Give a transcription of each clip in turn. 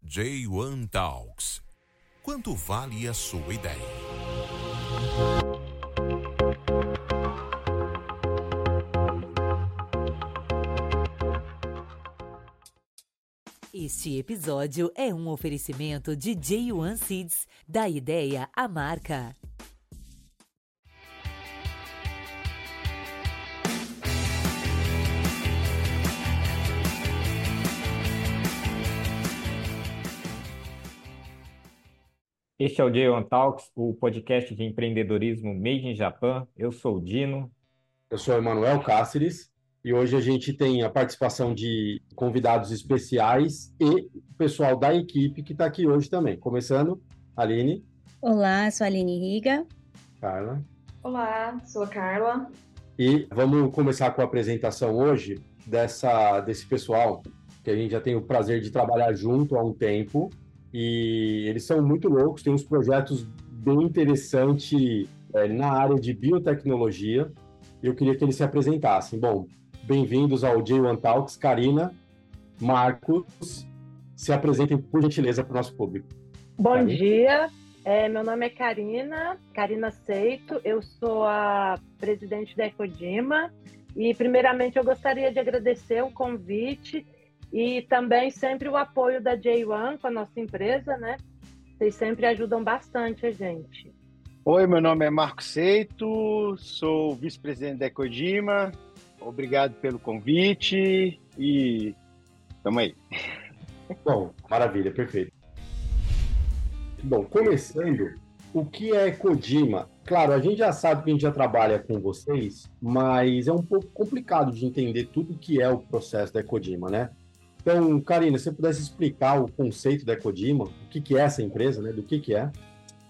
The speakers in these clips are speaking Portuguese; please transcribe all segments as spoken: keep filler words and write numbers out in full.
J um Talks. Quanto vale a sua ideia? Este episódio é um oferecimento de J um Seeds, da ideia à marca. Este é o J um Talks, o podcast de empreendedorismo Made in Japan. Eu sou o Dino. Eu sou o Emanuel Cáceres e hoje a gente tem a participação de convidados especiais e o pessoal da equipe que está aqui hoje também. Começando, Aline. Olá, sou a Aline Riga. Carla. Olá, sou a Carla. E vamos começar com a apresentação hoje dessa, desse pessoal que a gente já tem o prazer de trabalhar junto há um tempo. E eles são muito loucos, têm uns projetos bem interessantes é, na área de biotecnologia. Eu queria que eles se apresentassem. Bom, bem-vindos ao J um Talks. Karina, Marcos, se apresentem, por gentileza, para o nosso público. Bom Karina? dia, é, meu nome é Karina, Karina Seito, eu sou a presidente da Ecodima e, primeiramente, eu gostaria de agradecer o convite e também sempre o apoio da J um com a nossa empresa, né? Vocês sempre ajudam bastante a gente. Oi, meu nome é Marco Seito, sou vice-presidente da Ecodima. Obrigado pelo convite e tamo aí. Bom, maravilha, perfeito. Bom, começando, o que é Ecodima? Claro, a gente já sabe que a gente já trabalha com vocês, mas é um pouco complicado de entender tudo o que é o processo da Ecodima, né? Então, Karina, se você pudesse explicar o conceito da Ecodima, o que, que é essa empresa, né? Do que, que é?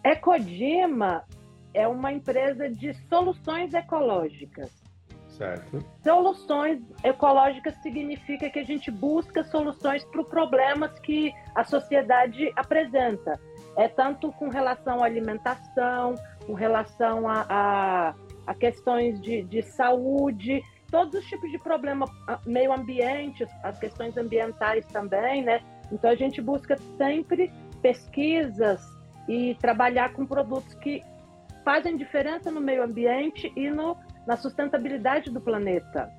Ecodima é uma empresa de soluções ecológicas. Certo. Soluções ecológicas significa que a gente busca soluções para os problemas que a sociedade apresenta. É tanto com relação à alimentação, com relação a, a, a questões de, de saúde, todos os tipos de problema, meio ambiente, as questões ambientais também, né? Então a gente busca sempre pesquisas e trabalhar com produtos que fazem diferença no meio ambiente e no, na sustentabilidade do planeta.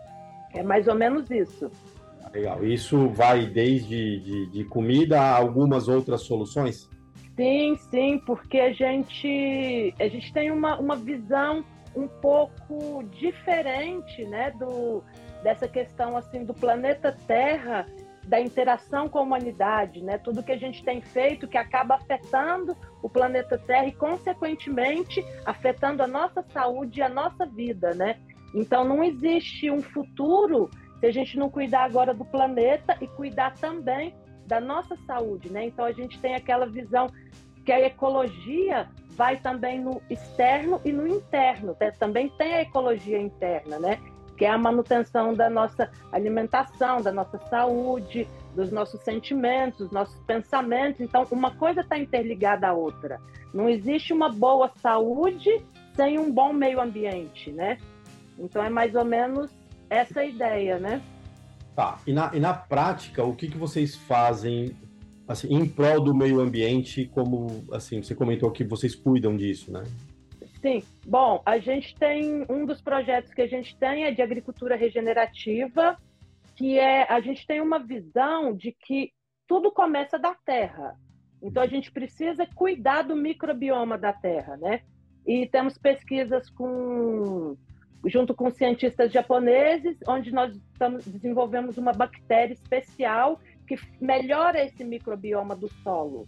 É mais ou menos isso. Legal. Isso vai desde de, de comida a algumas outras soluções? Sim, sim, porque a gente, a gente tem uma, uma visão um pouco diferente, né, do, dessa questão assim, do planeta Terra, da interação com a humanidade, né? Tudo que a gente tem feito que acaba afetando o planeta Terra e, consequentemente, afetando a nossa saúde e a nossa vida, né? Então, não existe um futuro se a gente não cuidar agora do planeta e cuidar também da nossa saúde, né? Então, a gente tem aquela visão que a ecologia vai também no externo e no interno, né? Também tem a ecologia interna, né? Que é a manutenção da nossa alimentação, da nossa saúde, dos nossos sentimentos, dos nossos pensamentos. Então, uma coisa está interligada à outra. Não existe uma boa saúde sem um bom meio ambiente, né? Então, é mais ou menos essa a ideia, né? Tá. E na, e na prática, o que, que vocês fazem assim, em prol do meio ambiente, como assim, você comentou que vocês cuidam disso, né? Sim. Bom, a gente tem, um dos projetos que a gente tem é de agricultura regenerativa, que é, a gente tem uma visão de que tudo começa da terra. Então, a gente precisa cuidar do microbioma da terra, né? E temos pesquisas com, junto com cientistas japoneses, onde nós estamos, desenvolvemos uma bactéria especial que melhora esse microbioma do solo.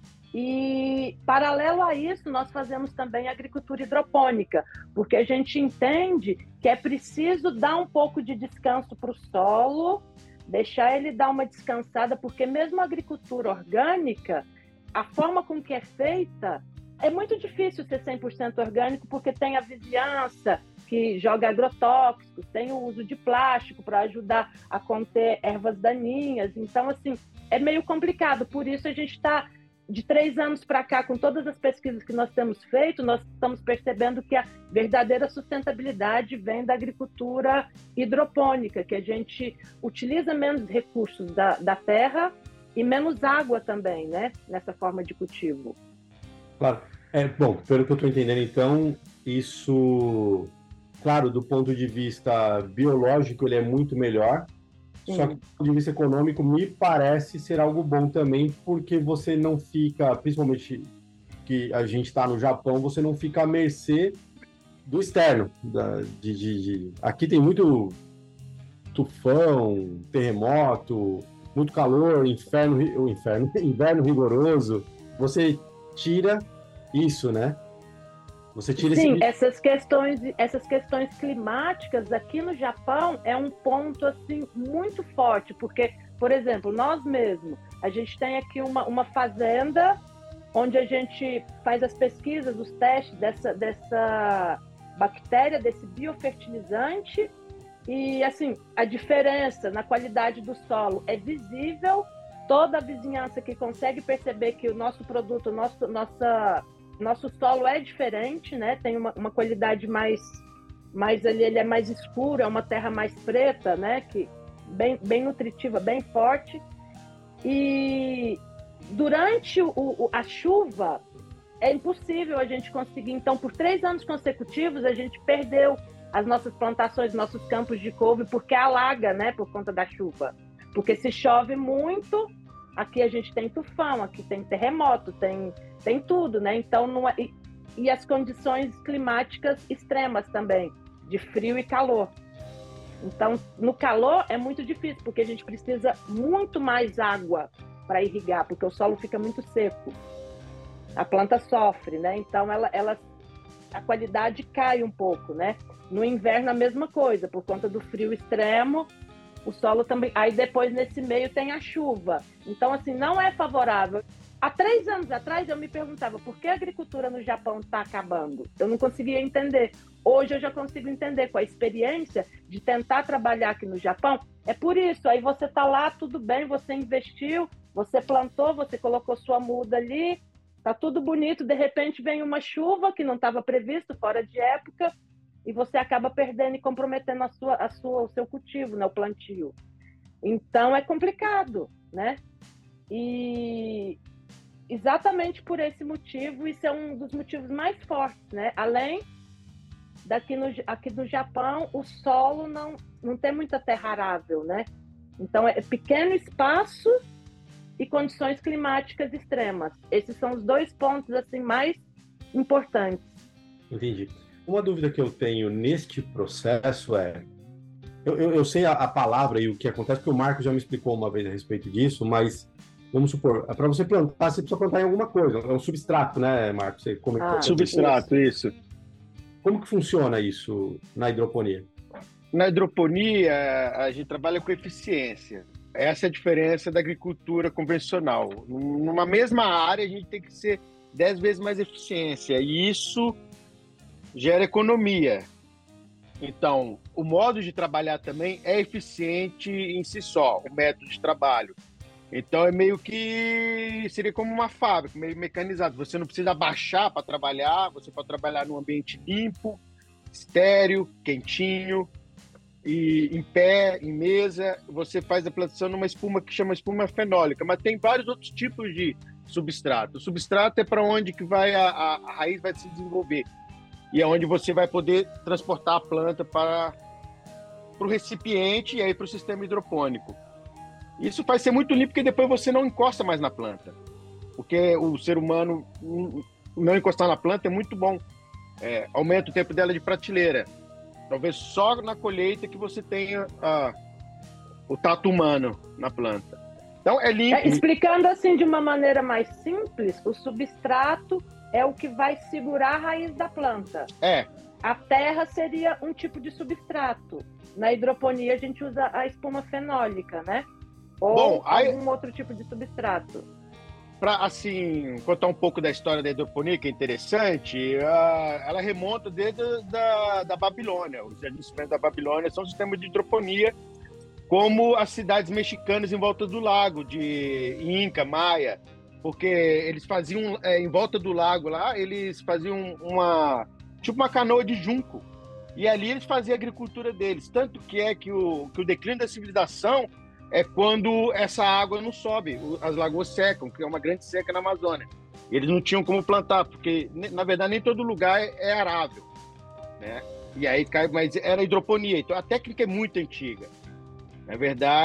E, paralelo a isso, nós fazemos também agricultura hidropônica, porque a gente entende que é preciso dar um pouco de descanso para o solo, deixar ele dar uma descansada, porque mesmo a agricultura orgânica, a forma com que é feita, é muito difícil ser cem por cento orgânico, porque tem a vizinhança que joga agrotóxicos, tem o uso de plástico para ajudar a conter ervas daninhas. Então, assim, é meio complicado. Por isso, a gente está, de três anos para cá, com todas as pesquisas que nós temos feito, nós estamos percebendo que a verdadeira sustentabilidade vem da agricultura hidropônica, que a gente utiliza menos recursos da, da terra e menos água também, né? Nessa forma de cultivo. Claro. É, bom, pelo que eu estou entendendo, então, isso, claro, do ponto de vista biológico, ele é muito melhor, Sim. Só que do ponto de vista econômico, me parece ser algo bom também, porque você não fica, principalmente que a gente está no Japão, você não fica à mercê do externo. Da, de, de, de... Aqui tem muito tufão, terremoto, muito calor, inferno, o inferno, inverno rigoroso. Você tira isso, né? Você tira Sim, esse... essas questões, essas questões climáticas aqui no Japão é um ponto assim muito forte, porque, por exemplo, nós mesmos, a gente tem aqui uma, uma fazenda onde a gente faz as pesquisas, os testes dessa, dessa bactéria, desse biofertilizante, e assim, a diferença na qualidade do solo é visível. Toda a vizinhança que consegue perceber que o nosso produto, nosso, nossa, nosso solo é diferente, né? Tem uma, uma qualidade mais, mais ali, ele é mais escuro, é uma terra mais preta, né? Que, bem, bem nutritiva, bem forte. E durante o, o, a chuva, é impossível a gente conseguir. Então, por três anos consecutivos, a gente perdeu as nossas plantações, nossos campos de couve, porque alaga, né? Por conta da chuva. Porque se chove muito, aqui a gente tem tufão, aqui tem terremoto, tem, tem tudo, né? Então, não é, e, e as condições climáticas extremas também, de frio e calor. Então, no calor é muito difícil, porque a gente precisa muito mais água para irrigar, porque o solo fica muito seco. A planta sofre, né? Então, ela, ela, a qualidade cai um pouco, né? No inverno, a mesma coisa, por conta do frio extremo, o solo também... Aí depois, nesse meio, tem a chuva. Então, assim, não é favorável. Há três anos atrás, eu me perguntava por que a agricultura no Japão está acabando. Eu não conseguia entender. Hoje eu já consigo entender, com a experiência de tentar trabalhar aqui no Japão. É por isso. Aí você está lá, tudo bem, você investiu, você plantou, você colocou sua muda ali, está tudo bonito. De repente, vem uma chuva que não estava previsto, fora de época, e você acaba perdendo e comprometendo a sua, a sua, o seu cultivo, né, o plantio. Então, é complicado, né? E exatamente por esse motivo, isso é um dos motivos mais fortes, né? Além daqui no, aqui no Japão, o solo não, não tem muita terra arável, né? Então, é pequeno espaço e condições climáticas extremas. Esses são os dois pontos assim mais importantes. Entendi. Uma dúvida que eu tenho neste processo é... Eu, eu, eu sei a, a palavra e o que acontece, porque o Marcos já me explicou uma vez a respeito disso, mas vamos supor, para você plantar, você precisa plantar em alguma coisa. É um substrato, né, Marcos? Você comentou. Ah, substrato, isso. Como que funciona isso na hidroponia? Na hidroponia, a gente trabalha com eficiência. Essa é a diferença da agricultura convencional. Numa mesma área, a gente tem que ser dez vezes mais eficiência. E isso gera economia. Então, o modo de trabalhar também é eficiente em si só, o método de trabalho. Então, é meio que seria como uma fábrica, meio mecanizado. Você não precisa baixar para trabalhar, você pode trabalhar num ambiente limpo, estéril, quentinho, e em pé, em mesa. Você faz a plantação numa espuma que chama espuma fenólica, mas tem vários outros tipos de substrato. O substrato é para onde que vai a, a, a raiz vai se desenvolver. E é onde você vai poder transportar a planta para, para o recipiente e aí para o sistema hidropônico. Isso vai ser muito limpo, porque depois você não encosta mais na planta. Porque o ser humano não encostar na planta é muito bom. É, aumenta o tempo dela de prateleira. Talvez só na colheita que você tenha ah, o tato humano na planta. Então é limpo. É, explicando assim de uma maneira mais simples, o substrato é o que vai segurar a raiz da planta. É. A terra seria um tipo de substrato. Na hidroponia a gente usa a espuma fenólica, né? Ou Bom, aí... algum outro tipo de substrato. Para, assim, contar um pouco da história da hidroponia, que é interessante, uh, ela remonta desde da, da Babilônia. Os instrumentos da Babilônia são sistemas de hidroponia, como as cidades mexicanas em volta do lago, de Inca, Maia, porque eles faziam, é, em volta do lago lá, eles faziam uma, tipo uma canoa de junco, e ali eles faziam a agricultura deles. Tanto que é que o, que o declínio da civilização é quando essa água não sobe, as lagoas secam, que é uma grande seca na Amazônia. Eles não tinham como plantar, porque, na verdade, nem todo lugar é arável, né? E aí cai, mas era hidroponia, então a técnica é muito antiga. Na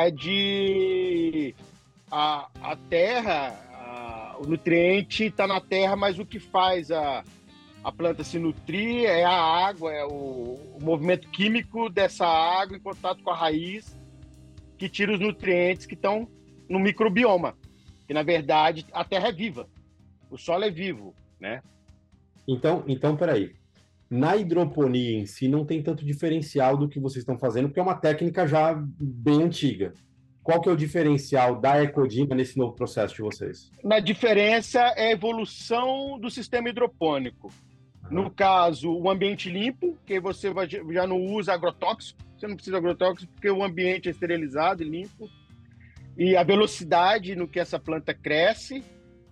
verdade, a, a terra, a, o nutriente está na terra, mas o que faz a, a planta se nutrir é a água, é o, o movimento químico dessa água em contato com a raiz, que tira os nutrientes que estão no microbioma. Que, na verdade, a terra é viva, o solo é vivo, né? Então, então, peraí. Na hidroponia em si, não tem tanto diferencial do que vocês estão fazendo, porque é uma técnica já bem antiga. Qual que é o diferencial da Ecodima nesse novo processo de vocês? Na diferença é a evolução do sistema hidropônico. No caso, o ambiente limpo, que você vai, já não usa agrotóxico, você não precisa de agrotóxico porque o ambiente é esterilizado e limpo. E a velocidade no que essa planta cresce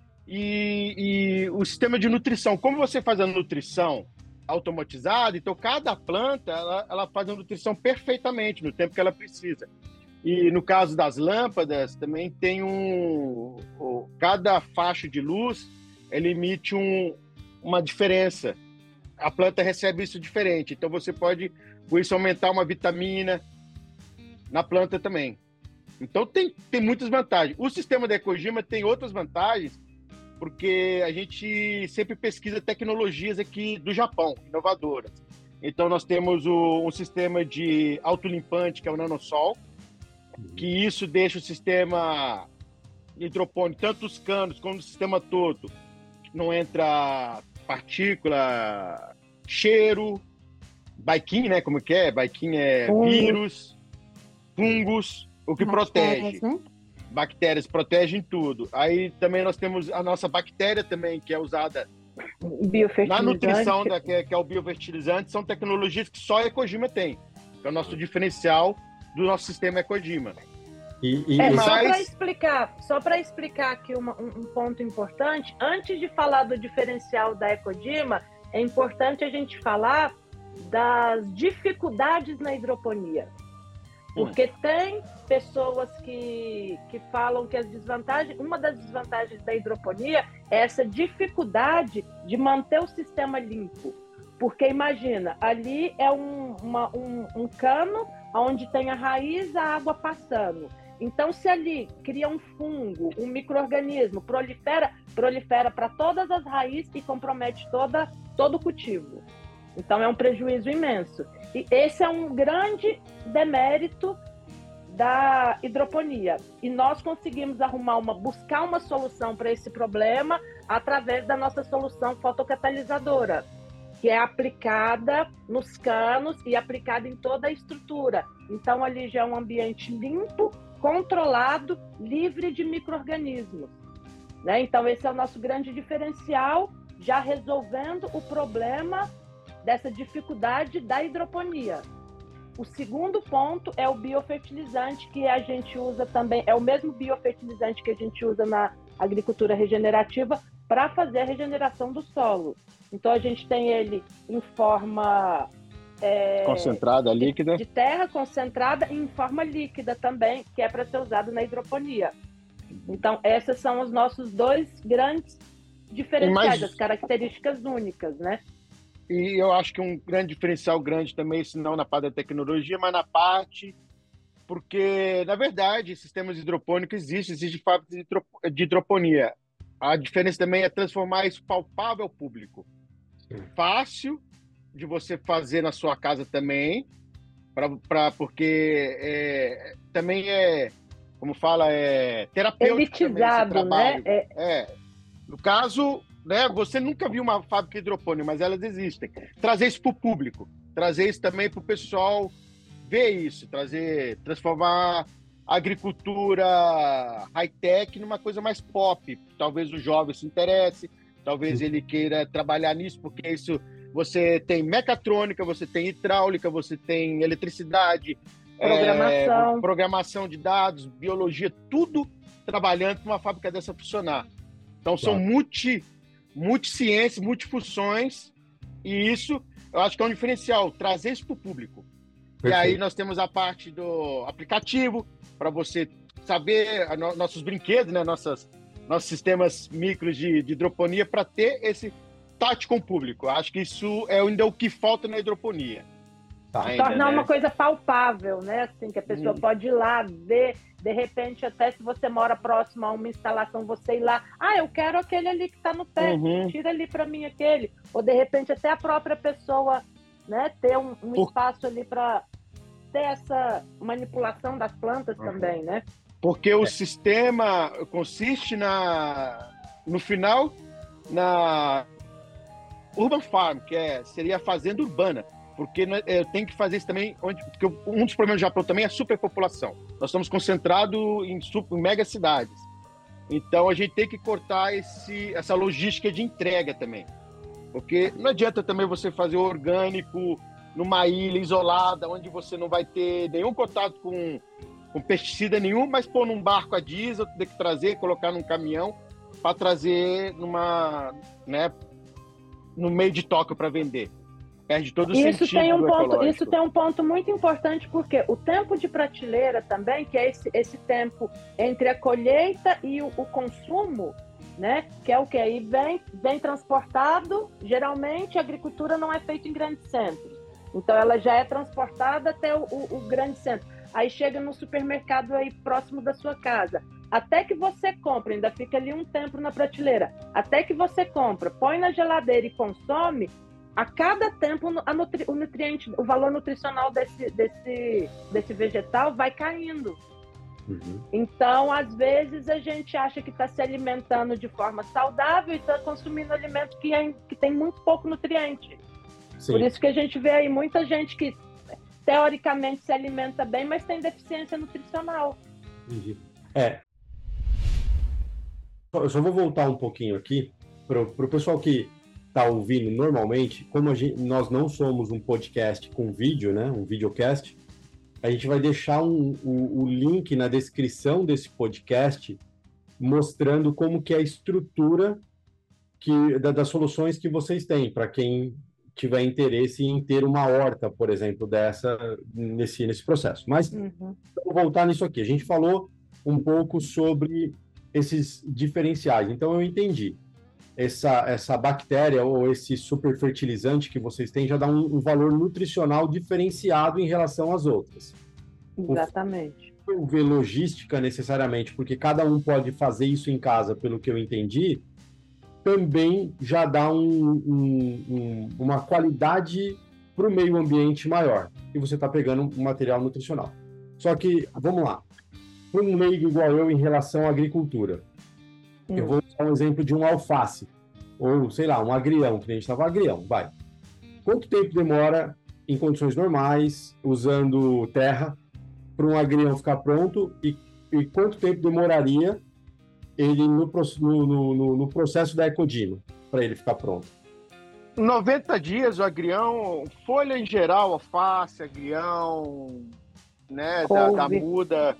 e, e o sistema de nutrição. Como você faz a nutrição automatizada, então cada planta ela, ela faz a nutrição perfeitamente no tempo que ela precisa. E no caso das lâmpadas, também tem um... Cada faixa de luz, ele emite um, uma diferença. A planta recebe isso diferente. Então você pode, com isso, aumentar uma vitamina na planta também. Então tem, tem muitas vantagens. O sistema da Ecogima tem outras vantagens, porque a gente sempre pesquisa tecnologias aqui do Japão, inovadoras. Então nós temos o, um sistema de autolimpante, que é o Nanosol, que isso deixa o sistema hidropônico, tanto os canos como o sistema todo, não entra partícula, cheiro, baiquim, né? Como que é? Baiquim é Fungos. vírus, fungos, o que Bactérias, protege. né? Bactérias protegem tudo. Aí também nós temos a nossa bactéria também, que é usada na nutrição, da, que, é, que é o biofertilizante. São tecnologias que só a Ecogima tem. Que é o nosso diferencial do nosso sistema Ecogima. E, e, É, e- só para Mas- explicar, só para explicar aqui uma- um, um ponto importante, antes de falar do diferencial da Ecodima, é importante a gente falar das dificuldades na hidroponia. Porque tem pessoas que, que falam que as desvantagens, uma das desvantagens da hidroponia é essa dificuldade de manter o sistema limpo. Porque imagina, ali é um, uma- um, um cano onde tem a raiz, a água passando. Então, se ali cria um fungo, um micro-organismo, prolifera, prolifera para todas as raízes e compromete toda, todo o cultivo. Então, é um prejuízo imenso. E esse é um grande demérito da hidroponia. E nós conseguimos arrumar uma, buscar uma solução para esse problema através da nossa solução fotocatalisadora, que é aplicada nos canos e aplicada em toda a estrutura. Então, ali já é um ambiente limpo, controlado, livre de micro-organismos, né? Então, esse é o nosso grande diferencial, já resolvendo o problema dessa dificuldade da hidroponia. O segundo ponto é o biofertilizante, que a gente usa também, é o mesmo biofertilizante que a gente usa na agricultura regenerativa para fazer a regeneração do solo. Então, a gente tem ele em forma é, Concentrada, líquida. de terra concentrada e em forma líquida também, que é para ser usado na hidroponia. Então, esses são os nossos dois grandes diferenciais, mais- as características únicas, né? E eu acho que um grande diferencial grande também, se não na parte da tecnologia, mas na parte... Porque, na verdade, sistemas hidropônicos existem, existem fábricas de hidro- de hidroponia. A diferença também é transformar isso palpável ao público. Fácil de você fazer na sua casa também, pra, pra, porque é, também é, como fala, é terapêutico também esse Elitizado, trabalho. né? É, É, no caso, né, você nunca viu uma fábrica hidropônica, mas elas existem. Trazer isso para o público, trazer isso também para o pessoal ver isso, trazer, transformar a agricultura high-tech numa coisa mais pop. Talvez o jovem se interesse, talvez ele queira trabalhar nisso, porque isso você tem mecatrônica, você tem hidráulica, você tem eletricidade, Programação. é, programação de dados, biologia, tudo trabalhando para uma fábrica dessa funcionar. Então, são Claro. multi, multi-ciências, multifunções, e isso eu acho que é um diferencial, trazer isso para o público. E Perfeito. aí nós temos a parte do aplicativo, para você saber a no, nossos brinquedos, né? Nossas, nossos sistemas micros de, de hidroponia para ter esse tato com o público. Acho que isso é ainda o que falta na hidroponia. Tá. Ainda, tornar né? uma coisa palpável, né? Assim, que a pessoa hum. pode ir lá ver, de repente, até se você mora próximo a uma instalação, você ir lá, ah, eu quero aquele ali que está no pé, uhum. tira ali para mim aquele. Ou, de repente, até a própria pessoa, né, ter um, um Por... espaço ali para ter essa manipulação das plantas uhum. também, né? Porque é. o sistema consiste na, no final, na urban farm, que é, seria a fazenda urbana. Porque eu tenho que fazer isso também, onde, porque um dos problemas do Japão também é a superpopulação. Nós estamos concentrados em, super, em mega cidades. Então a gente tem que cortar esse, essa logística de entrega também. Porque não adianta também você fazer orgânico numa ilha isolada, onde você não vai ter nenhum contato com, com pesticida nenhum, mas pôr num barco a diesel, ter que trazer, colocar num caminhão, para trazer numa, né, no meio de Tóquio para vender. Perde todo o isso sentido tem um ponto, ecológico. Isso tem um ponto muito importante, porque o tempo de prateleira também, que é esse, esse tempo entre a colheita e o, o consumo, né? Que é o que aí vem, vem transportado. Geralmente a agricultura não é feita em grandes centros, então ela já é transportada até o, o, o grande centro. Aí chega no supermercado aí próximo da sua casa. Até que você compra, ainda fica ali um tempo na prateleira. Até que você compra, põe na geladeira e consome. A cada tempo, a nutri, o nutriente, o valor nutricional desse, desse, desse vegetal vai caindo. Uhum. Então, às vezes, a gente acha que está se alimentando de forma saudável e está consumindo alimento que, é, que tem muito pouco nutriente. Sim. Por isso que a gente vê aí muita gente que, teoricamente, se alimenta bem, mas tem deficiência nutricional. Entendi. É. Eu só vou voltar um pouquinho aqui para o pessoal que está ouvindo normalmente, como a gente, nós não somos um podcast com vídeo, né, um videocast, a gente vai deixar um, o, o link na descrição desse podcast mostrando como que é a estrutura que, da, das soluções que vocês têm, para quem tiver interesse em ter uma horta, por exemplo, dessa, nesse, nesse processo. Mas, uhum. vou voltar nisso aqui. A gente falou um pouco sobre esses diferenciais. Então, eu entendi. Essa, essa bactéria ou esse superfertilizante que vocês têm já dá um, um valor nutricional diferenciado em relação às outras. Exatamente. Não ver logística necessariamente, porque cada um pode fazer isso em casa, pelo que eu entendi, também já dá um, um, um, uma qualidade para o meio ambiente maior. E você está pegando um material nutricional. Só que, vamos lá, para um leigo igual eu em relação à agricultura, eu vou dar um exemplo de um alface, ou, sei lá, um agrião, que a gente estava agrião, vai. Quanto tempo demora, em condições normais, usando terra, para um agrião ficar pronto, e, e quanto tempo demoraria ele no, no, no, no processo da ecodima, para ele ficar pronto? noventa dias o agrião, folha em geral, alface, agrião, né, da, da muda,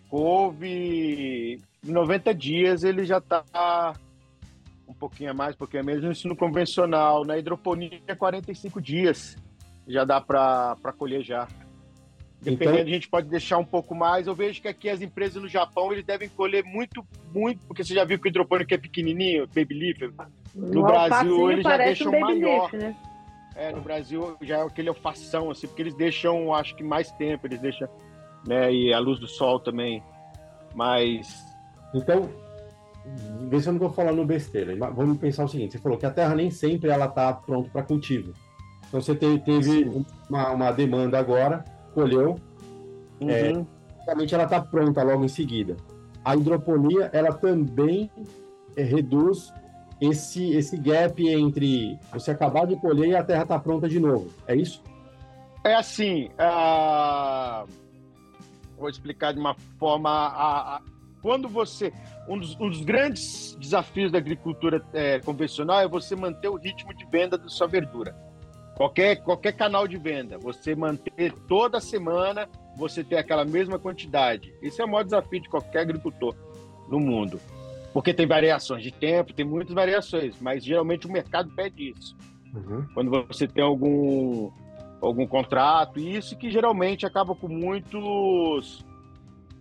couve... Em noventa dias ele já está um pouquinho a mais, um pouquinho a menos no ensino convencional. Na hidroponia, quarenta e cinco dias já dá para colher já. Dependendo, então, a gente pode deixar um pouco mais. Eu vejo que aqui as empresas no Japão, eles devem colher muito, muito, porque você já viu que o hidropônico é pequenininho, baby leaf. No, no Brasil, eles já deixam um maior. Leaf, né? É, no Brasil já é aquele alfação, assim, porque eles deixam, acho que mais tempo, eles deixam, né, e a luz do sol também, mas... Então, vê se eu não estou falando besteira. Vamos pensar o seguinte: você falou que a terra nem sempre ela está pronta para cultivo. Então você teve, teve uma, uma demanda agora, colheu, uhum. é, realmente ela está pronta logo em seguida. A hidroponia ela também é, reduz esse, esse gap entre você acabar de colher e a terra está pronta de novo. É isso? É assim. Uh... Vou explicar de uma forma. A, a... Quando você... Um dos, um dos grandes desafios da agricultura é, convencional é você manter o ritmo de venda da sua verdura. Qualquer, qualquer canal de venda, você manter toda semana, você ter aquela mesma quantidade. Esse é o maior desafio de qualquer agricultor no mundo. Porque tem variações de tempo, tem muitas variações, mas geralmente o mercado pede isso. Uhum. Quando você tem algum, algum contrato, isso que geralmente acaba com muitos...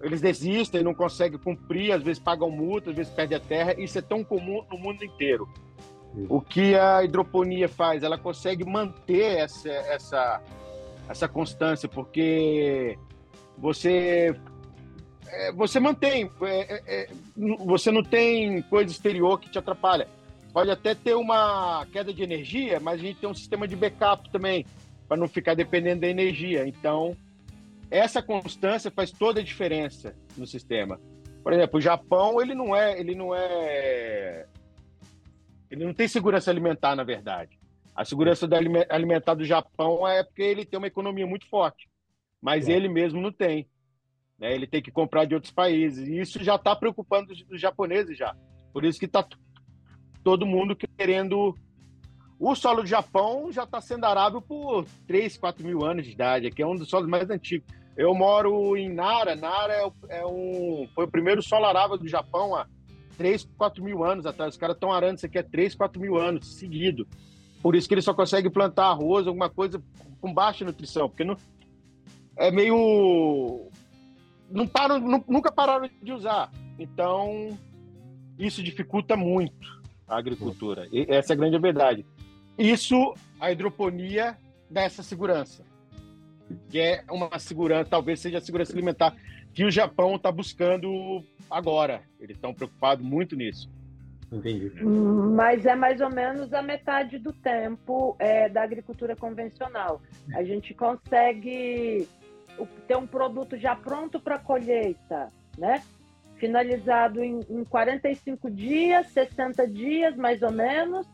eles desistem, não conseguem cumprir, às vezes pagam multa, às vezes perdem a terra. Isso é tão comum no mundo inteiro. O que a hidroponia faz? Ela consegue manter essa, essa, essa constância, porque você, é, você mantém, é, é, você não tem coisa exterior que te atrapalha. Pode até ter uma queda de energia, mas a gente tem um sistema de backup também, para não ficar dependendo da energia. Então, essa constância faz toda a diferença no sistema. Por exemplo, o Japão, ele não é, ele não é, ele não tem segurança alimentar, na verdade. A segurança alimentar do Japão é porque ele tem uma economia muito forte, mas é. ele mesmo não tem. Né? Ele tem que comprar de outros países, e isso já está preocupando os, os japoneses já. Por isso que está todo mundo querendo... O solo do Japão já está sendo arável por três, quatro mil anos de idade, que é um dos solos mais antigos. Eu moro em Nara. Nara é, é um, foi o primeiro solo arável do Japão há três, quatro mil anos atrás. Os caras estão arando isso aqui há três, quatro mil anos seguido. Por isso que eles só conseguem plantar arroz, alguma coisa com baixa nutrição, porque não, é meio... Não param, nunca pararam de usar. Então, isso dificulta muito a agricultura. E essa é a grande verdade. Isso, a hidroponia dá essa segurança, que é uma segurança, talvez seja a segurança alimentar, que o Japão está buscando agora. Eles estão preocupados muito nisso. Entendi. Mas é mais ou menos a metade do tempo é, da agricultura convencional. A gente consegue ter um produto já pronto para colheita, né? Finalizado em, em quarenta e cinco dias, sessenta dias, mais ou menos.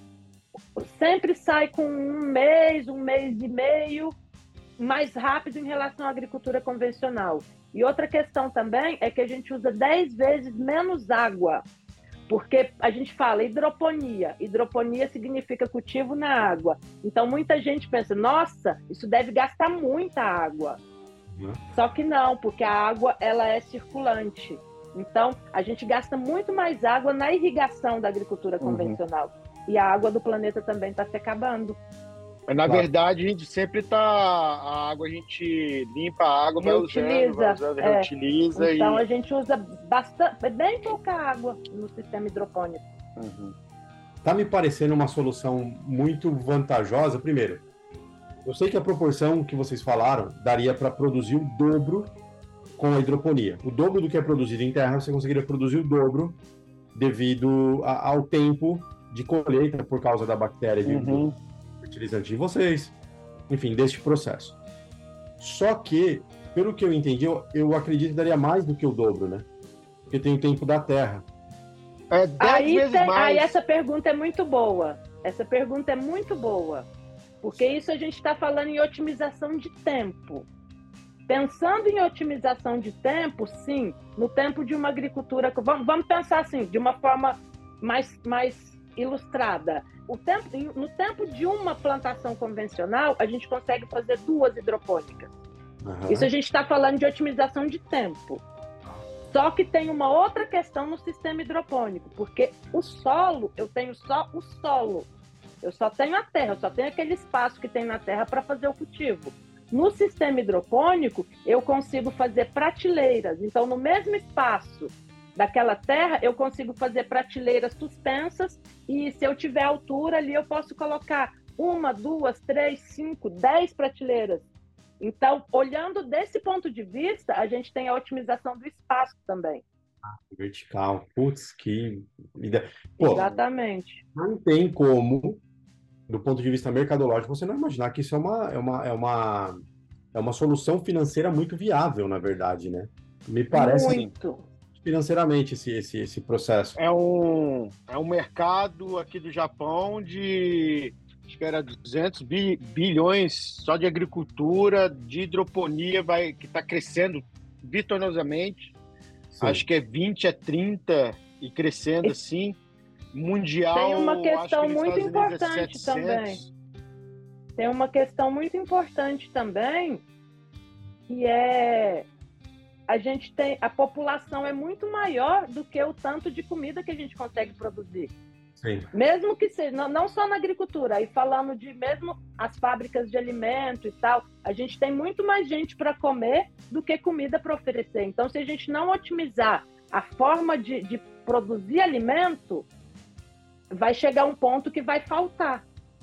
Sempre sai com um mês, um mês e meio, mais rápido em relação à agricultura convencional. E outra questão também é que a gente usa dez vezes menos água, porque a gente fala hidroponia. Hidroponia significa cultivo na água. Então, muita gente pensa, nossa, isso deve gastar muita água. Uhum. Só que não, porque a água ela é circulante. Então, a gente gasta muito mais água na irrigação da agricultura convencional. Uhum. E a água do planeta também está se acabando. Mas, na claro. verdade, a gente sempre está... A água, a gente limpa a água, vai usando, vai usando, é. reutiliza. Então, e... a gente usa bastante, bem pouca água no sistema hidropônico. Uhum. Tá me parecendo uma solução muito vantajosa. Primeiro, eu sei que a proporção que vocês falaram daria para produzir o dobro com a hidroponia. O dobro do que é produzido em terra, você conseguiria produzir o dobro devido a, ao tempo de colheita por causa da bactéria de, uhum. do fertilizante de vocês, enfim, deste processo. Só que, pelo que eu entendi, eu, eu acredito que daria mais do que o dobro, né? Porque tem o tempo da terra. É dez aí, vezes tem, mais. aí essa pergunta é muito boa. Essa pergunta é muito boa. Porque isso a gente está falando em otimização de tempo. Pensando em otimização de tempo, sim, no tempo de uma agricultura... Vamos, vamos pensar assim, de uma forma mais, mais ilustrada. O tempo, no tempo de uma plantação convencional, a gente consegue fazer duas hidropônicas. Uhum. Isso a gente está falando de otimização de tempo. Só que tem uma outra questão no sistema hidropônico, porque o solo, eu tenho só o solo. Eu só tenho a terra, eu só tenho aquele espaço que tem na terra para fazer o cultivo. No sistema hidropônico, eu consigo fazer prateleiras. Então, no mesmo espaço daquela terra, eu consigo fazer prateleiras suspensas e, se eu tiver altura ali, eu posso colocar uma, duas, três, cinco, dez prateleiras. Então, olhando desse ponto de vista, a gente tem a otimização do espaço também. Vertical. Putz, que... Pô, exatamente. Não tem como, do ponto de vista mercadológico, você não imaginar que isso é uma, é uma, é uma, é uma solução financeira muito viável, na verdade, né? Me parece muito. Financeiramente esse, esse, esse processo. É um, é um mercado aqui do Japão de, acho que era duzentos bilhões só de agricultura, de hidroponia, vai, que está crescendo virtuosamente. Sim. Acho que é vinte a trinta e crescendo assim. Mundial. Tem uma questão acho que muito importante é também. Tem uma questão muito importante também, que é a gente tem a população é muito maior do que o tanto de comida que a gente consegue produzir. Sim. Mesmo que seja, não, não só na agricultura, aí falando de mesmo as fábricas de alimento e tal, a gente tem muito mais gente para comer do que comida para oferecer. Então, se a gente não otimizar a forma de, de produzir alimento, vai chegar um ponto que vai faltar.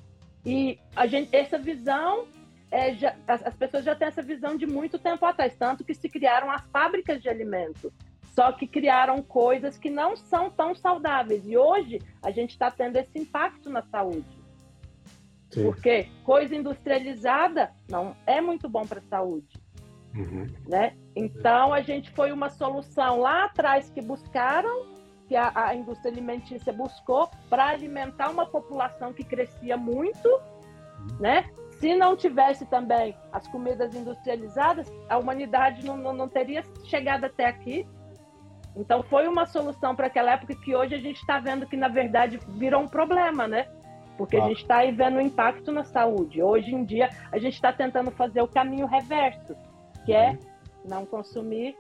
E a gente, essa visão, é, já, as, as pessoas já têm essa visão de muito tempo atrás, tanto que se criaram as fábricas de alimento. Só que criaram coisas que não são tão saudáveis. E hoje a gente está tendo esse impacto na saúde. Sim. Porque coisa industrializada não é muito bom para a saúde. Uhum. Né? Então a gente foi uma solução lá atrás que buscaram, que a, a indústria alimentícia buscou, para alimentar uma população que crescia muito, uhum. né? Se não tivesse também as comidas industrializadas, a humanidade não, não, não teria chegado até aqui. Então, foi uma solução para aquela época que hoje a gente está vendo que, na verdade, virou um problema, né? Porque ah. a gente está aí vendo o impacto na saúde. Hoje em dia, a gente está tentando fazer o caminho reverso, que é não consumir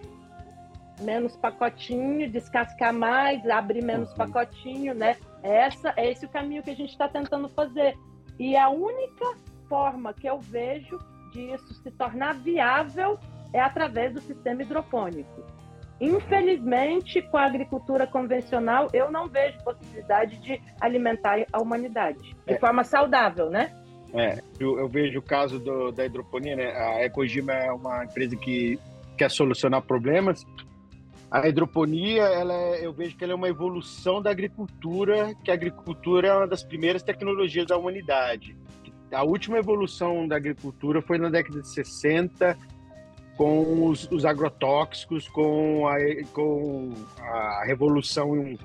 menos pacotinho, descascar mais, abrir menos uhum. pacotinho, né? Essa, é esse o caminho que a gente está tentando fazer. E a única forma que eu vejo disso se tornar viável é através do sistema hidropônico. Infelizmente, com a agricultura convencional, eu não vejo possibilidade de alimentar a humanidade de é. forma saudável, né? É, eu, eu vejo o caso do, da hidroponia, né? A Ecogima é uma empresa que quer solucionar problemas. A hidroponia, ela é, eu vejo que ela é uma evolução da agricultura, que a agricultura é uma das primeiras tecnologias da humanidade. A última evolução da agricultura foi na década de sessenta, com os, os agrotóxicos, com a, com a revolução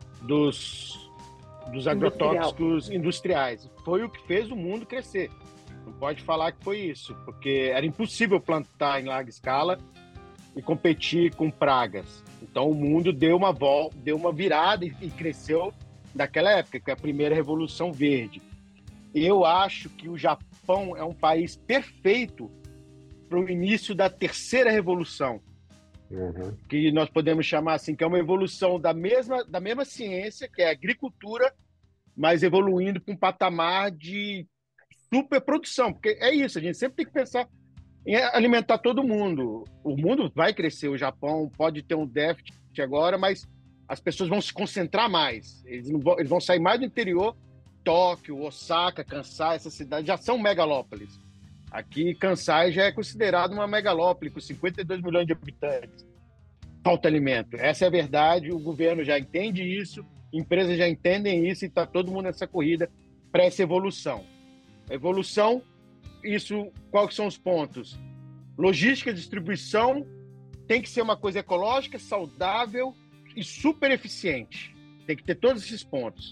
dos, dos agrotóxicos industriais. Foi o que fez o mundo crescer. Não pode falar que foi isso, porque era impossível plantar em larga escala e competir com pragas. Então o mundo deu uma volta, deu uma virada e, e cresceu naquela época, que é a primeira revolução verde. Eu acho que o Japão é um país perfeito para o início da terceira revolução, uhum. que nós podemos chamar assim, que é uma evolução da mesma, da mesma ciência, que é a agricultura, mas evoluindo para um patamar de superprodução, porque é isso, a gente sempre tem que pensar em alimentar todo mundo. O mundo vai crescer, o Japão pode ter um déficit agora, mas as pessoas vão se concentrar mais, eles, não vão, eles vão sair mais do interior. Tóquio, Osaka, Kansai, essas cidades já são megalópolis. Aqui, Kansai já é considerado uma megalópole, com cinquenta e dois milhões de habitantes. Falta alimento. Essa é a verdade, o governo já entende isso, empresas já entendem isso e está todo mundo nessa corrida para essa evolução. A evolução, isso, quais são os pontos? Logística, distribuição, tem que ser uma coisa ecológica, saudável e super eficiente. Tem que ter todos esses pontos.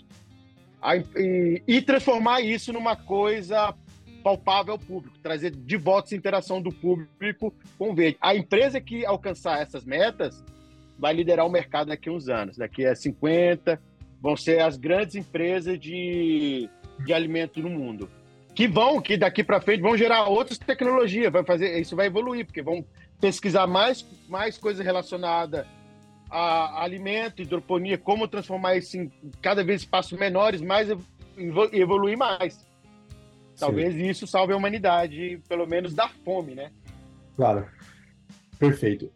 E, e transformar isso numa coisa palpável ao público, trazer de volta essa interação do público com o verde. A empresa que alcançar essas metas vai liderar o mercado daqui a uns anos. Daqui a cinquenta, vão ser as grandes empresas de, de alimento no mundo. Que vão, que daqui para frente vão gerar outras tecnologias, vai fazer, isso vai evoluir, porque vão pesquisar mais, mais coisas relacionadas a alimento, hidroponia, como transformar isso em cada vez espaços menores, mais evoluir mais. Talvez Sim. isso salve a humanidade, pelo menos da fome, né? Claro. Perfeito.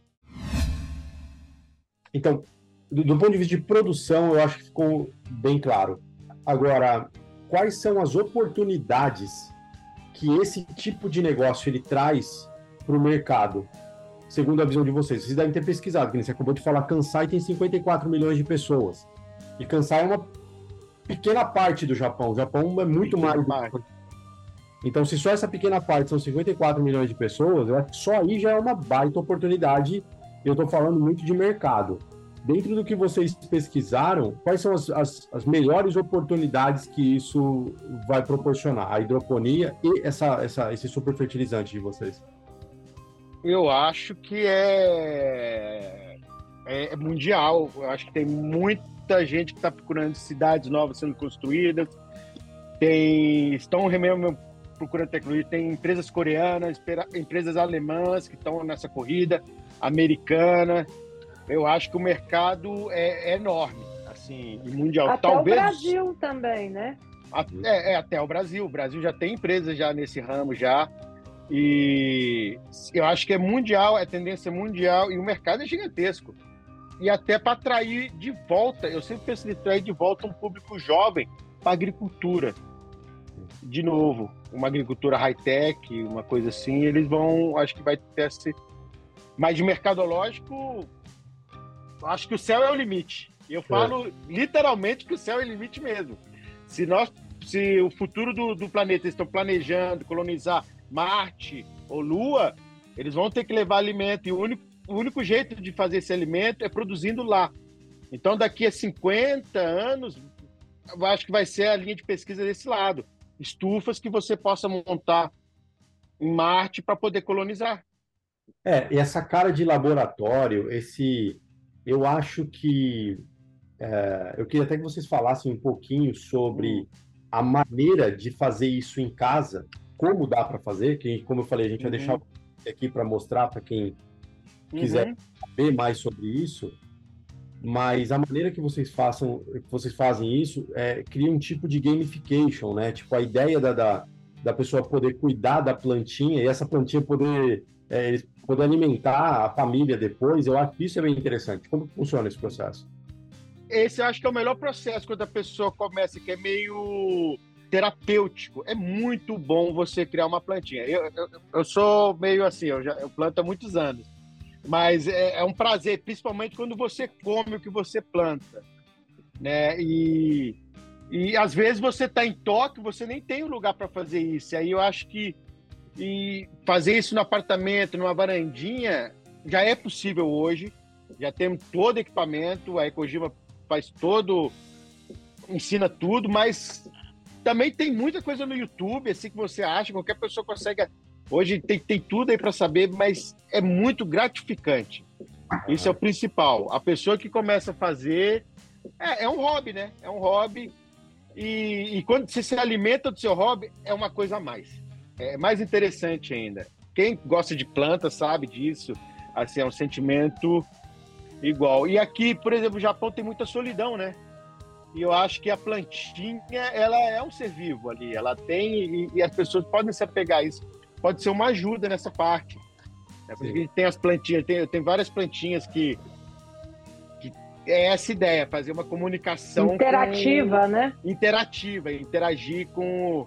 Então, do, do ponto de vista de produção, eu acho que ficou bem claro. Agora, quais são as oportunidades que esse tipo de negócio ele traz para o mercado, segundo a visão de vocês? Vocês devem ter pesquisado, porque você acabou de falar, Kansai tem cinquenta e quatro milhões de pessoas. E Kansai é uma pequena parte do Japão. O Japão é muito mais do que... Então, se só essa pequena parte são cinquenta e quatro milhões de pessoas, eu acho que só aí já é uma baita oportunidade. Eu estou falando muito de mercado. Dentro do que vocês pesquisaram, quais são as, as, as melhores oportunidades que isso vai proporcionar? A hidroponia e essa, essa, esse superfertilizante de vocês? Eu acho que é, é mundial. Eu acho que tem muita gente que está procurando cidades novas sendo construídas. Tem, estão mesmo procurando tecnologia. Tem empresas coreanas, empresas alemãs que estão nessa corrida, americana. Eu acho que o mercado é, é enorme. assim, mundial. Até Talvez... o Brasil também, né? É, é, até o Brasil. O Brasil já tem empresas já nesse ramo já. E eu acho que é mundial, é tendência mundial e o mercado é gigantesco. E até para atrair de volta, eu sempre penso em atrair de volta um público jovem para a agricultura. De novo, uma agricultura high-tech, uma coisa assim, eles vão, acho que vai ter esse... Mas de mercadológico, acho que o céu é o limite. Eu falo é. literalmente que o céu é o limite mesmo. Se, nós, se o futuro do, do planeta estão planejando colonizar Marte ou Lua, eles vão ter que levar alimento e o único, o único jeito de fazer esse alimento é produzindo lá. Então, daqui a cinquenta anos, eu acho que vai ser a linha de pesquisa desse lado. Estufas que você possa montar em Marte para poder colonizar. É, e essa cara de laboratório, esse... Eu acho que... É, eu queria até que vocês falassem um pouquinho sobre a maneira de fazer isso em casa, como dá para fazer, que, como eu falei, a gente uhum. vai deixar aqui para mostrar para quem quiser uhum. saber mais sobre isso, mas a maneira que vocês façam, que vocês fazem isso é, cria um tipo de gamification, né? Tipo, a ideia da, da, da pessoa poder cuidar da plantinha e essa plantinha poder, é, poder alimentar a família depois, eu acho que isso é bem interessante. Como funciona esse processo? Esse eu acho que é o melhor processo quando a pessoa começa, que é meio terapêutico. É muito bom você criar uma plantinha. Eu, eu, eu sou meio assim, eu, já, eu planto há muitos anos. Mas é, é um prazer, principalmente quando você come o que você planta. Né? E, e às vezes você está em Tóquio, você nem tem um lugar para fazer isso. Aí eu acho que e fazer isso no apartamento, numa varandinha, já é possível hoje. Já temos todo o equipamento, a Ecogima faz todo, ensina tudo, mas também tem muita coisa no YouTube, assim, que você acha, qualquer pessoa consegue. Hoje tem, tem tudo aí para saber, mas é muito gratificante. Isso é o principal. A pessoa que começa a fazer é, é um hobby, né? É um hobby e, e quando você se alimenta do seu hobby, é uma coisa a mais. É mais interessante ainda. Quem gosta de planta sabe disso. Assim, é um sentimento igual. E aqui, por exemplo, o Japão tem muita solidão, né? E eu acho que a plantinha, ela é um ser vivo ali. Ela tem, e, e as pessoas podem se apegar a isso. Pode ser uma ajuda nessa parte. É porque a gente tem as plantinhas, tem, tem várias plantinhas que, que é essa ideia, fazer uma comunicação interativa, com, né? Interativa, interagir com,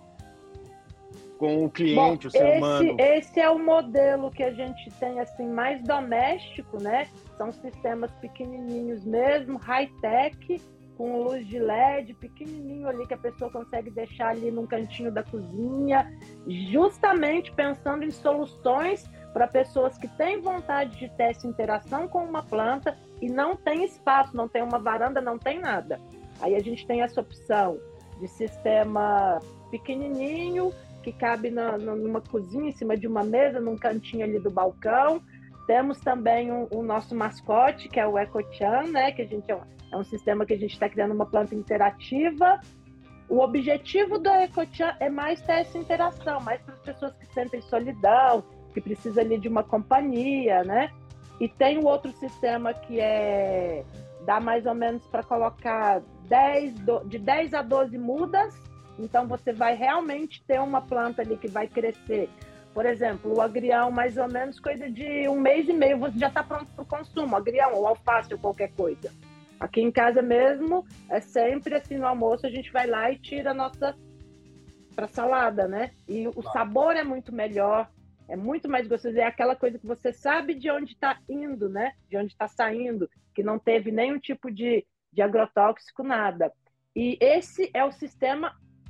com o cliente, Bom, o ser esse, humano. Esse é o modelo que a gente tem assim mais doméstico, né? São sistemas pequenininhos mesmo, high-tech, com luz de L E D, pequenininho ali que a pessoa consegue deixar ali num cantinho da cozinha, justamente pensando em soluções para pessoas que têm vontade de ter essa interação com uma planta e não tem espaço, não tem uma varanda, não tem nada. Aí a gente tem essa opção de sistema pequenininho, que cabe na, numa cozinha, em cima de uma mesa, num cantinho ali do balcão. Temos também o um, um nosso mascote, que é o Eco-chan, né? Que a gente é um, é um sistema que a gente está criando uma planta interativa. O objetivo do Eco-chan é mais ter essa interação, mais para as pessoas que sentem solidão, que precisam ali de uma companhia, né? E tem o outro sistema que é dá mais ou menos para colocar dez, de dez a doze mudas. Então você vai realmente ter uma planta ali que vai crescer. Por exemplo, o agrião, mais ou menos, coisa de um mês e meio, você já está pronto para o consumo, agrião ou alface ou qualquer coisa. Aqui em casa mesmo, é sempre assim, no almoço, a gente vai lá e tira a nossa para salada, né? E o sabor é muito melhor, é muito mais gostoso. É aquela coisa que você sabe de onde está indo, né? De onde está saindo, que não teve nenhum tipo de, de agrotóxico, nada. E esse é o sistema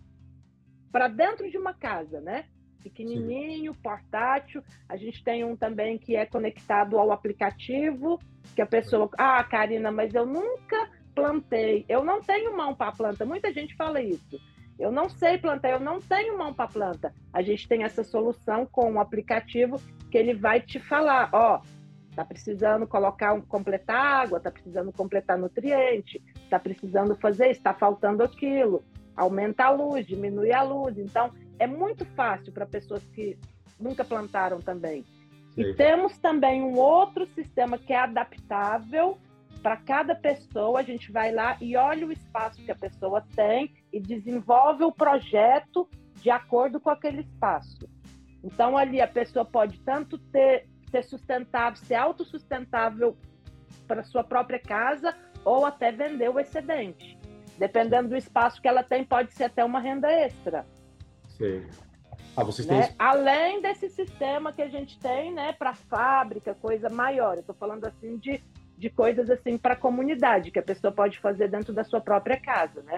para dentro de uma casa, né? Pequenininho, sim, portátil. A gente tem um também que é conectado ao aplicativo, que a pessoa... Ah, Karina, mas eu nunca plantei. Eu não tenho mão para planta. Muita gente fala isso. Eu não sei plantar, eu não tenho mão para planta. A gente tem essa solução com um aplicativo que ele vai te falar, ó, tá precisando colocar um, completar água, tá precisando completar nutriente, tá precisando fazer, está faltando aquilo. Aumenta a luz, diminui a luz. Então, é muito fácil para pessoas que nunca plantaram também. Sim. E temos também um outro sistema que é adaptável, para cada pessoa, a gente vai lá e olha o espaço que a pessoa tem e desenvolve o projeto de acordo com aquele espaço. Então, ali a pessoa pode tanto ter, ser sustentável, ser autossustentável para sua própria casa, ou até vender o excedente. Dependendo do espaço que ela tem, pode ser até uma renda extra. Sim. Ah, vocês Né? têm... Além desse sistema que a gente tem, né, para fábrica, coisa maior. Eu estou falando assim de, de coisas assim para a comunidade, que a pessoa pode fazer dentro da sua própria casa, né?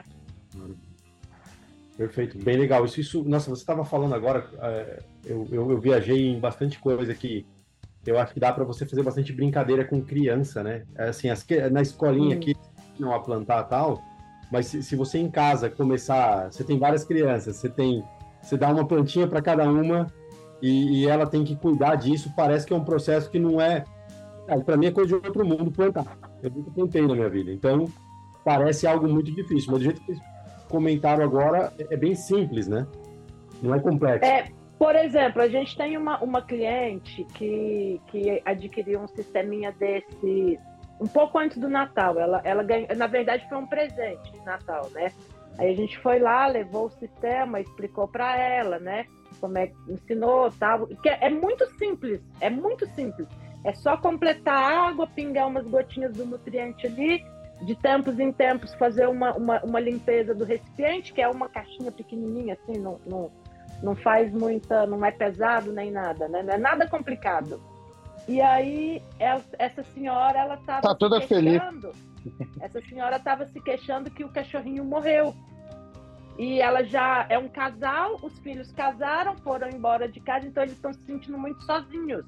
Perfeito, bem legal. Isso, isso... Nossa, você estava falando agora, é, eu, eu, eu viajei em bastante coisa que eu acho que dá para você fazer bastante brincadeira com criança, né? Assim, as, na escolinha Hum. aqui, não a plantar tal, mas se, se você em casa começar, você tem várias crianças, você tem, você dá uma plantinha para cada uma e, e ela tem que cuidar disso. Parece que é um processo que não é, é para mim é coisa de outro mundo plantar. Eu nunca plantei na minha vida, então parece algo muito difícil. Mas do jeito que vocês comentaram agora, é, é bem simples, né? Não é complexo. É, por exemplo, a gente tem uma, uma cliente que, que adquiriu um sisteminha desse um pouco antes do Natal. Ela, ela ganhou, na verdade, foi um presente de Natal, né? Aí a gente foi lá, levou o sistema, explicou para ela, né? Como é que ensinou, tal. Que é, é muito simples, é muito simples. É só completar a água, pingar umas gotinhas do nutriente ali, de tempos em tempos fazer uma, uma, uma limpeza do recipiente, que é uma caixinha pequenininha, assim, não, não, não faz muita, não é pesado nem nada, né? Não é nada complicado. E aí, ela, essa senhora, ela estava Tá toda se feliz. queixando, essa senhora estava se queixando que o cachorrinho morreu. E ela já é um casal, os filhos casaram, foram embora de casa, então eles estão se sentindo muito sozinhos.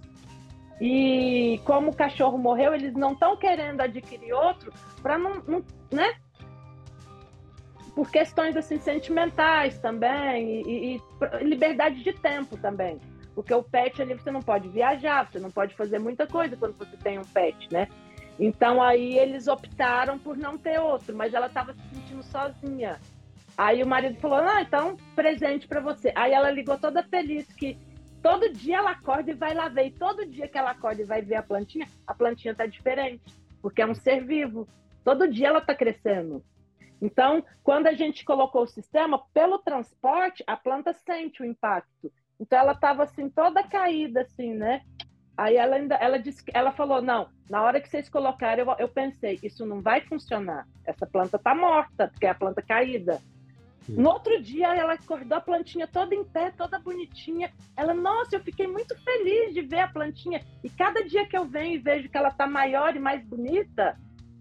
E como o cachorro morreu, eles não estão querendo adquirir outro para não, não, né? Por questões assim sentimentais também e, e liberdade de tempo também. Porque o pet ali você não pode viajar, você não pode fazer muita coisa quando você tem um pet, né? Então aí eles optaram por não ter outro, mas ela estava se sentindo sozinha. Aí o marido falou, ah, então presente para você. Aí ela ligou toda feliz que todo dia ela acorda e vai lá ver. E todo dia que ela acorda e vai ver a plantinha, a plantinha está diferente, porque é um ser vivo. Todo dia ela está crescendo. Então, quando a gente colocou o sistema, pelo transporte, a planta sente o impacto. Então ela estava assim, toda caída, assim, né? Aí ela ainda, ela disse, ela falou, não, na hora que vocês colocaram, eu, eu pensei, isso não vai funcionar. Essa planta está morta, porque é a planta caída. No outro dia, ela acordou a plantinha toda em pé, toda bonitinha. Ela, nossa, eu fiquei muito feliz de ver a plantinha. E cada dia que eu venho e vejo que ela está maior e mais bonita,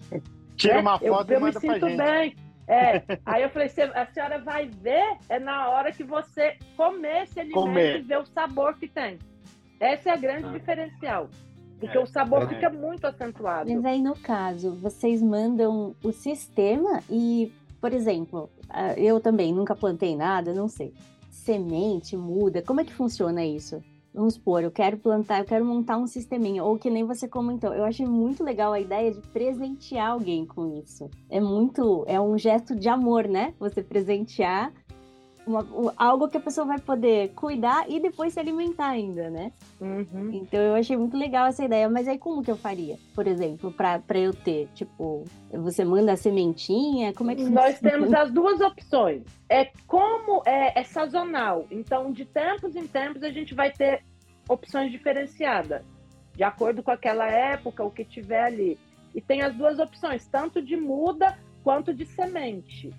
Tira né, uma foto eu, e eu me manda pra sinto gente. bem. É. Aí eu falei, a senhora vai ver é na hora que você comer esse alimento Comer. e ver o sabor que tem. Essa é a grande diferencial. Porque É. o sabor É. fica muito acentuado. Mas aí, no caso, vocês mandam o sistema e, por exemplo, ah, eu também nunca plantei nada, não sei. Semente, muda, como é que funciona isso? Vamos supor, eu quero plantar, eu quero montar um sisteminha, ou que nem você comentou, eu achei muito legal a ideia de presentear alguém com isso. É muito, é um gesto de amor, né? Você presentear uma, o- algo que a pessoa vai poder cuidar e depois se alimentar ainda, né? Uhum. Então eu achei muito legal essa ideia, mas aí como que eu faria? Por exemplo, pra, pra eu ter, tipo, você manda a sementinha, como é que Nós funciona? temos as duas opções. É como é, é sazonal. Então, de tempos em tempos, a gente vai ter opções diferenciadas, de acordo com aquela época, o que tiver ali. E tem as duas opções, tanto de muda quanto de semente.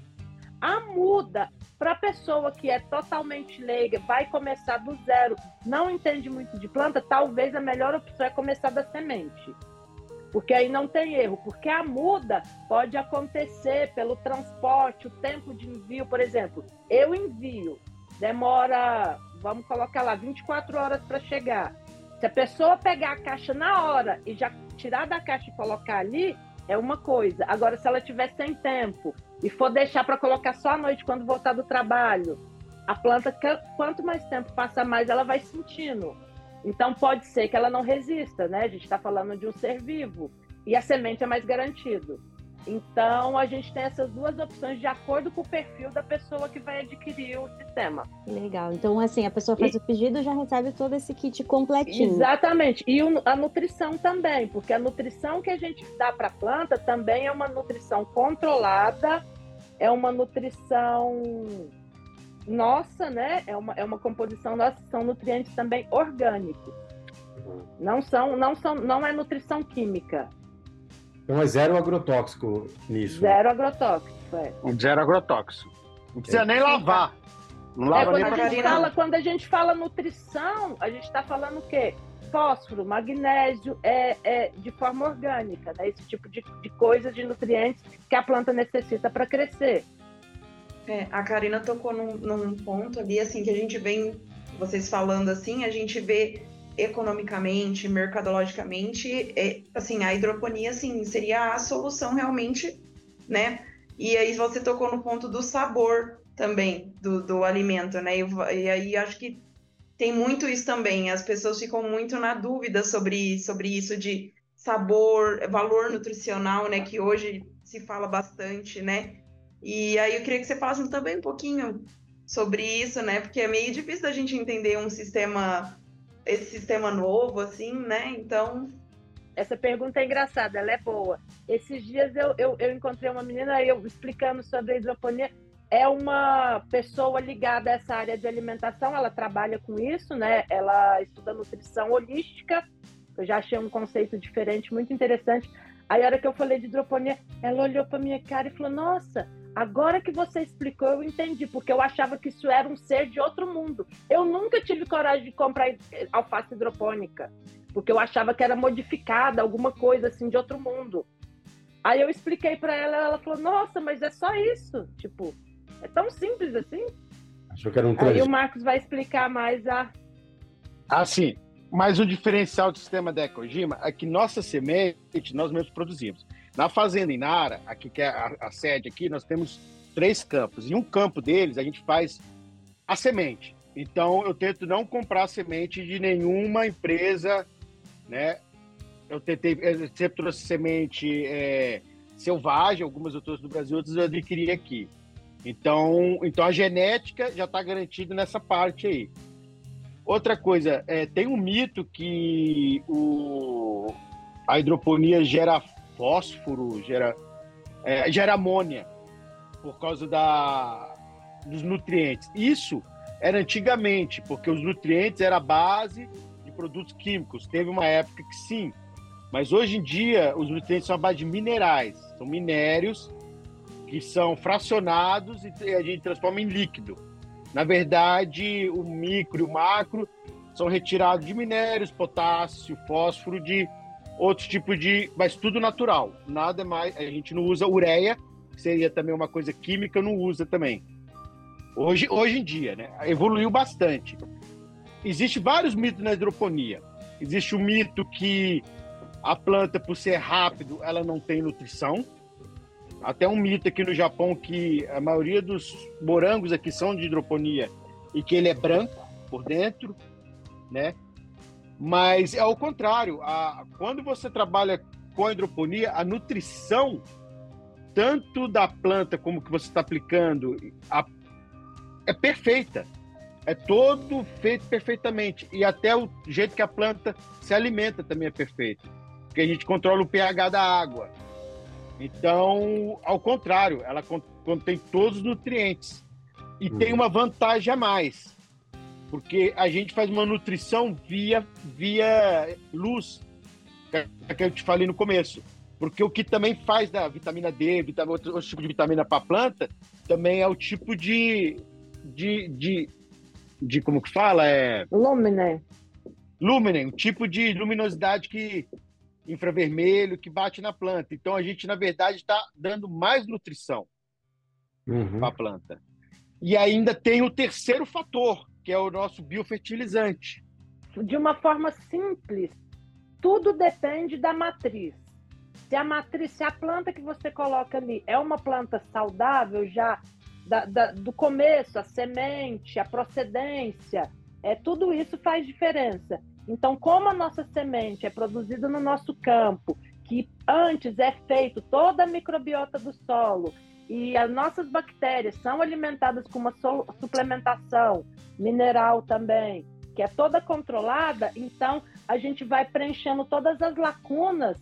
A muda, para a pessoa que é totalmente leiga, vai começar do zero, não entende muito de planta, talvez a melhor opção é começar da semente. Porque aí não tem erro, porque a muda pode acontecer pelo transporte, o tempo de envio, por exemplo, eu envio, demora, vamos colocar lá, vinte e quatro horas para chegar. Se a pessoa pegar a caixa na hora e já tirar da caixa e colocar ali, é uma coisa. Agora, se ela tiver sem tempo e for deixar para colocar só à noite quando voltar do trabalho, a planta, quanto mais tempo passa mais, ela vai sentindo. Então, pode ser que ela não resista, né? A gente está falando de um ser vivo. E a semente é mais garantido. Então, a gente tem essas duas opções de acordo com o perfil da pessoa que vai adquirir o sistema. Legal. Então, assim, a pessoa faz e... o pedido e já recebe todo esse kit completinho. Exatamente. E o, a nutrição também, porque a nutrição que a gente dá para a planta também é uma nutrição controlada, é uma nutrição nossa, né? É uma, é uma composição nossa, são nutrientes também orgânicos. Não são, não são, não é nutrição química. Então é zero agrotóxico nisso. Zero agrotóxico, é. Zero agrotóxico. Não precisa é. nem lavar. Não é, lava quando, nem a pra gente fala, quando a gente fala nutrição, a gente está falando o quê? Fósforo, magnésio, é, é de forma orgânica, né? Esse tipo de, de coisas, de nutrientes que a planta necessita para crescer. É, a Karina tocou num, num ponto ali, assim, que a gente vem, vocês falando assim, a gente vê economicamente, mercadologicamente, é, assim, a hidroponia, assim, seria a solução realmente, né? E aí você tocou no ponto do sabor também, do, do alimento, né? E, e aí acho que tem muito isso também, as pessoas ficam muito na dúvida sobre, sobre isso de sabor, valor nutricional, né? Que hoje se fala bastante, né? E aí eu queria que você falasse também um pouquinho sobre isso, né? Porque é meio difícil da gente entender um sistema... esse sistema novo, assim, né? Então... Essa pergunta é engraçada, ela é boa. Esses dias eu, eu, eu encontrei uma menina, eu explicando sobre a hidroponia. É uma pessoa ligada a essa área de alimentação, ela trabalha com isso, né? Ela estuda nutrição holística. Eu já achei um conceito diferente, muito interessante. Aí, a hora que eu falei de hidroponia, ela olhou para minha cara e falou, nossa, agora que você explicou, eu entendi, porque eu achava que isso era um ser de outro mundo. Eu nunca tive coragem de comprar alface hidropônica, porque eu achava que era modificada, alguma coisa assim de outro mundo. Aí eu expliquei para ela, ela falou, nossa, mas é só isso, tipo, é tão simples assim. Achou que era um Aí o Marcos vai explicar mais a... Ah, sim. Mas o diferencial do sistema da Ecogima é que nossa semente nós mesmos produzimos. Na fazenda em Nara, aqui que é a, a sede aqui, nós temos três campos. E um campo deles a gente faz a semente. Então eu tento não comprar semente de nenhuma empresa, né? Eu tentei, eu sempre trouxe semente é, selvagem, algumas eu trouxe do Brasil, outras eu adquiri aqui. Então, então a genética já está garantida nessa parte aí. Outra coisa, é, tem um mito que o, a hidroponia gera fósforo, gera, é, gera amônia por causa da, dos nutrientes. Isso era antigamente, porque os nutrientes eram a base de produtos químicos. Teve uma época que sim, mas hoje em dia os nutrientes são a base de minerais. São minérios que são fracionados e a gente transforma em líquido. Na verdade, o micro e o macro são retirados de minérios, potássio, fósforo, de outros tipos de... Mas tudo natural. Nada mais... A gente não usa ureia, que seria também uma coisa química, não usa também. Hoje, hoje em dia, né? Evoluiu bastante. Existem vários mitos na hidroponia. Existe o mito que a planta, por ser rápido, ela não tem nutrição. Até um mito aqui no Japão que a maioria dos morangos aqui são de hidroponia e que ele é branco por dentro, né? Mas é ao contrário. A, quando você trabalha com a hidroponia, a nutrição, tanto da planta como que você está aplicando, a, é perfeita. É todo feito perfeitamente. E até o jeito que a planta se alimenta também é perfeito. Porque a gente controla o pH da água. Então, ao contrário, ela contém todos os nutrientes. E uhum. tem uma vantagem a mais, porque a gente faz uma nutrição via, via luz, que eu te falei no começo. Porque o que também faz da vitamina D, vitamina, outro, outro tipo de vitamina para a planta, também é o tipo de, de, de, de como que fala? É... Lumine. Lumine, um tipo de luminosidade que... infravermelho que bate na planta. Então, a gente, na verdade, está dando mais nutrição uhum. para a planta. E ainda tem o terceiro fator, que é o nosso biofertilizante. De uma forma simples, tudo depende da matriz. Se a matriz, se a planta que você coloca ali é uma planta saudável, já da, da, do começo, a semente, a procedência, é, tudo isso faz diferença. Então, como a nossa semente é produzida no nosso campo, que antes é feito toda a microbiota do solo e as nossas bactérias são alimentadas com uma suplementação mineral também, que é toda controlada, então a gente vai preenchendo todas as lacunas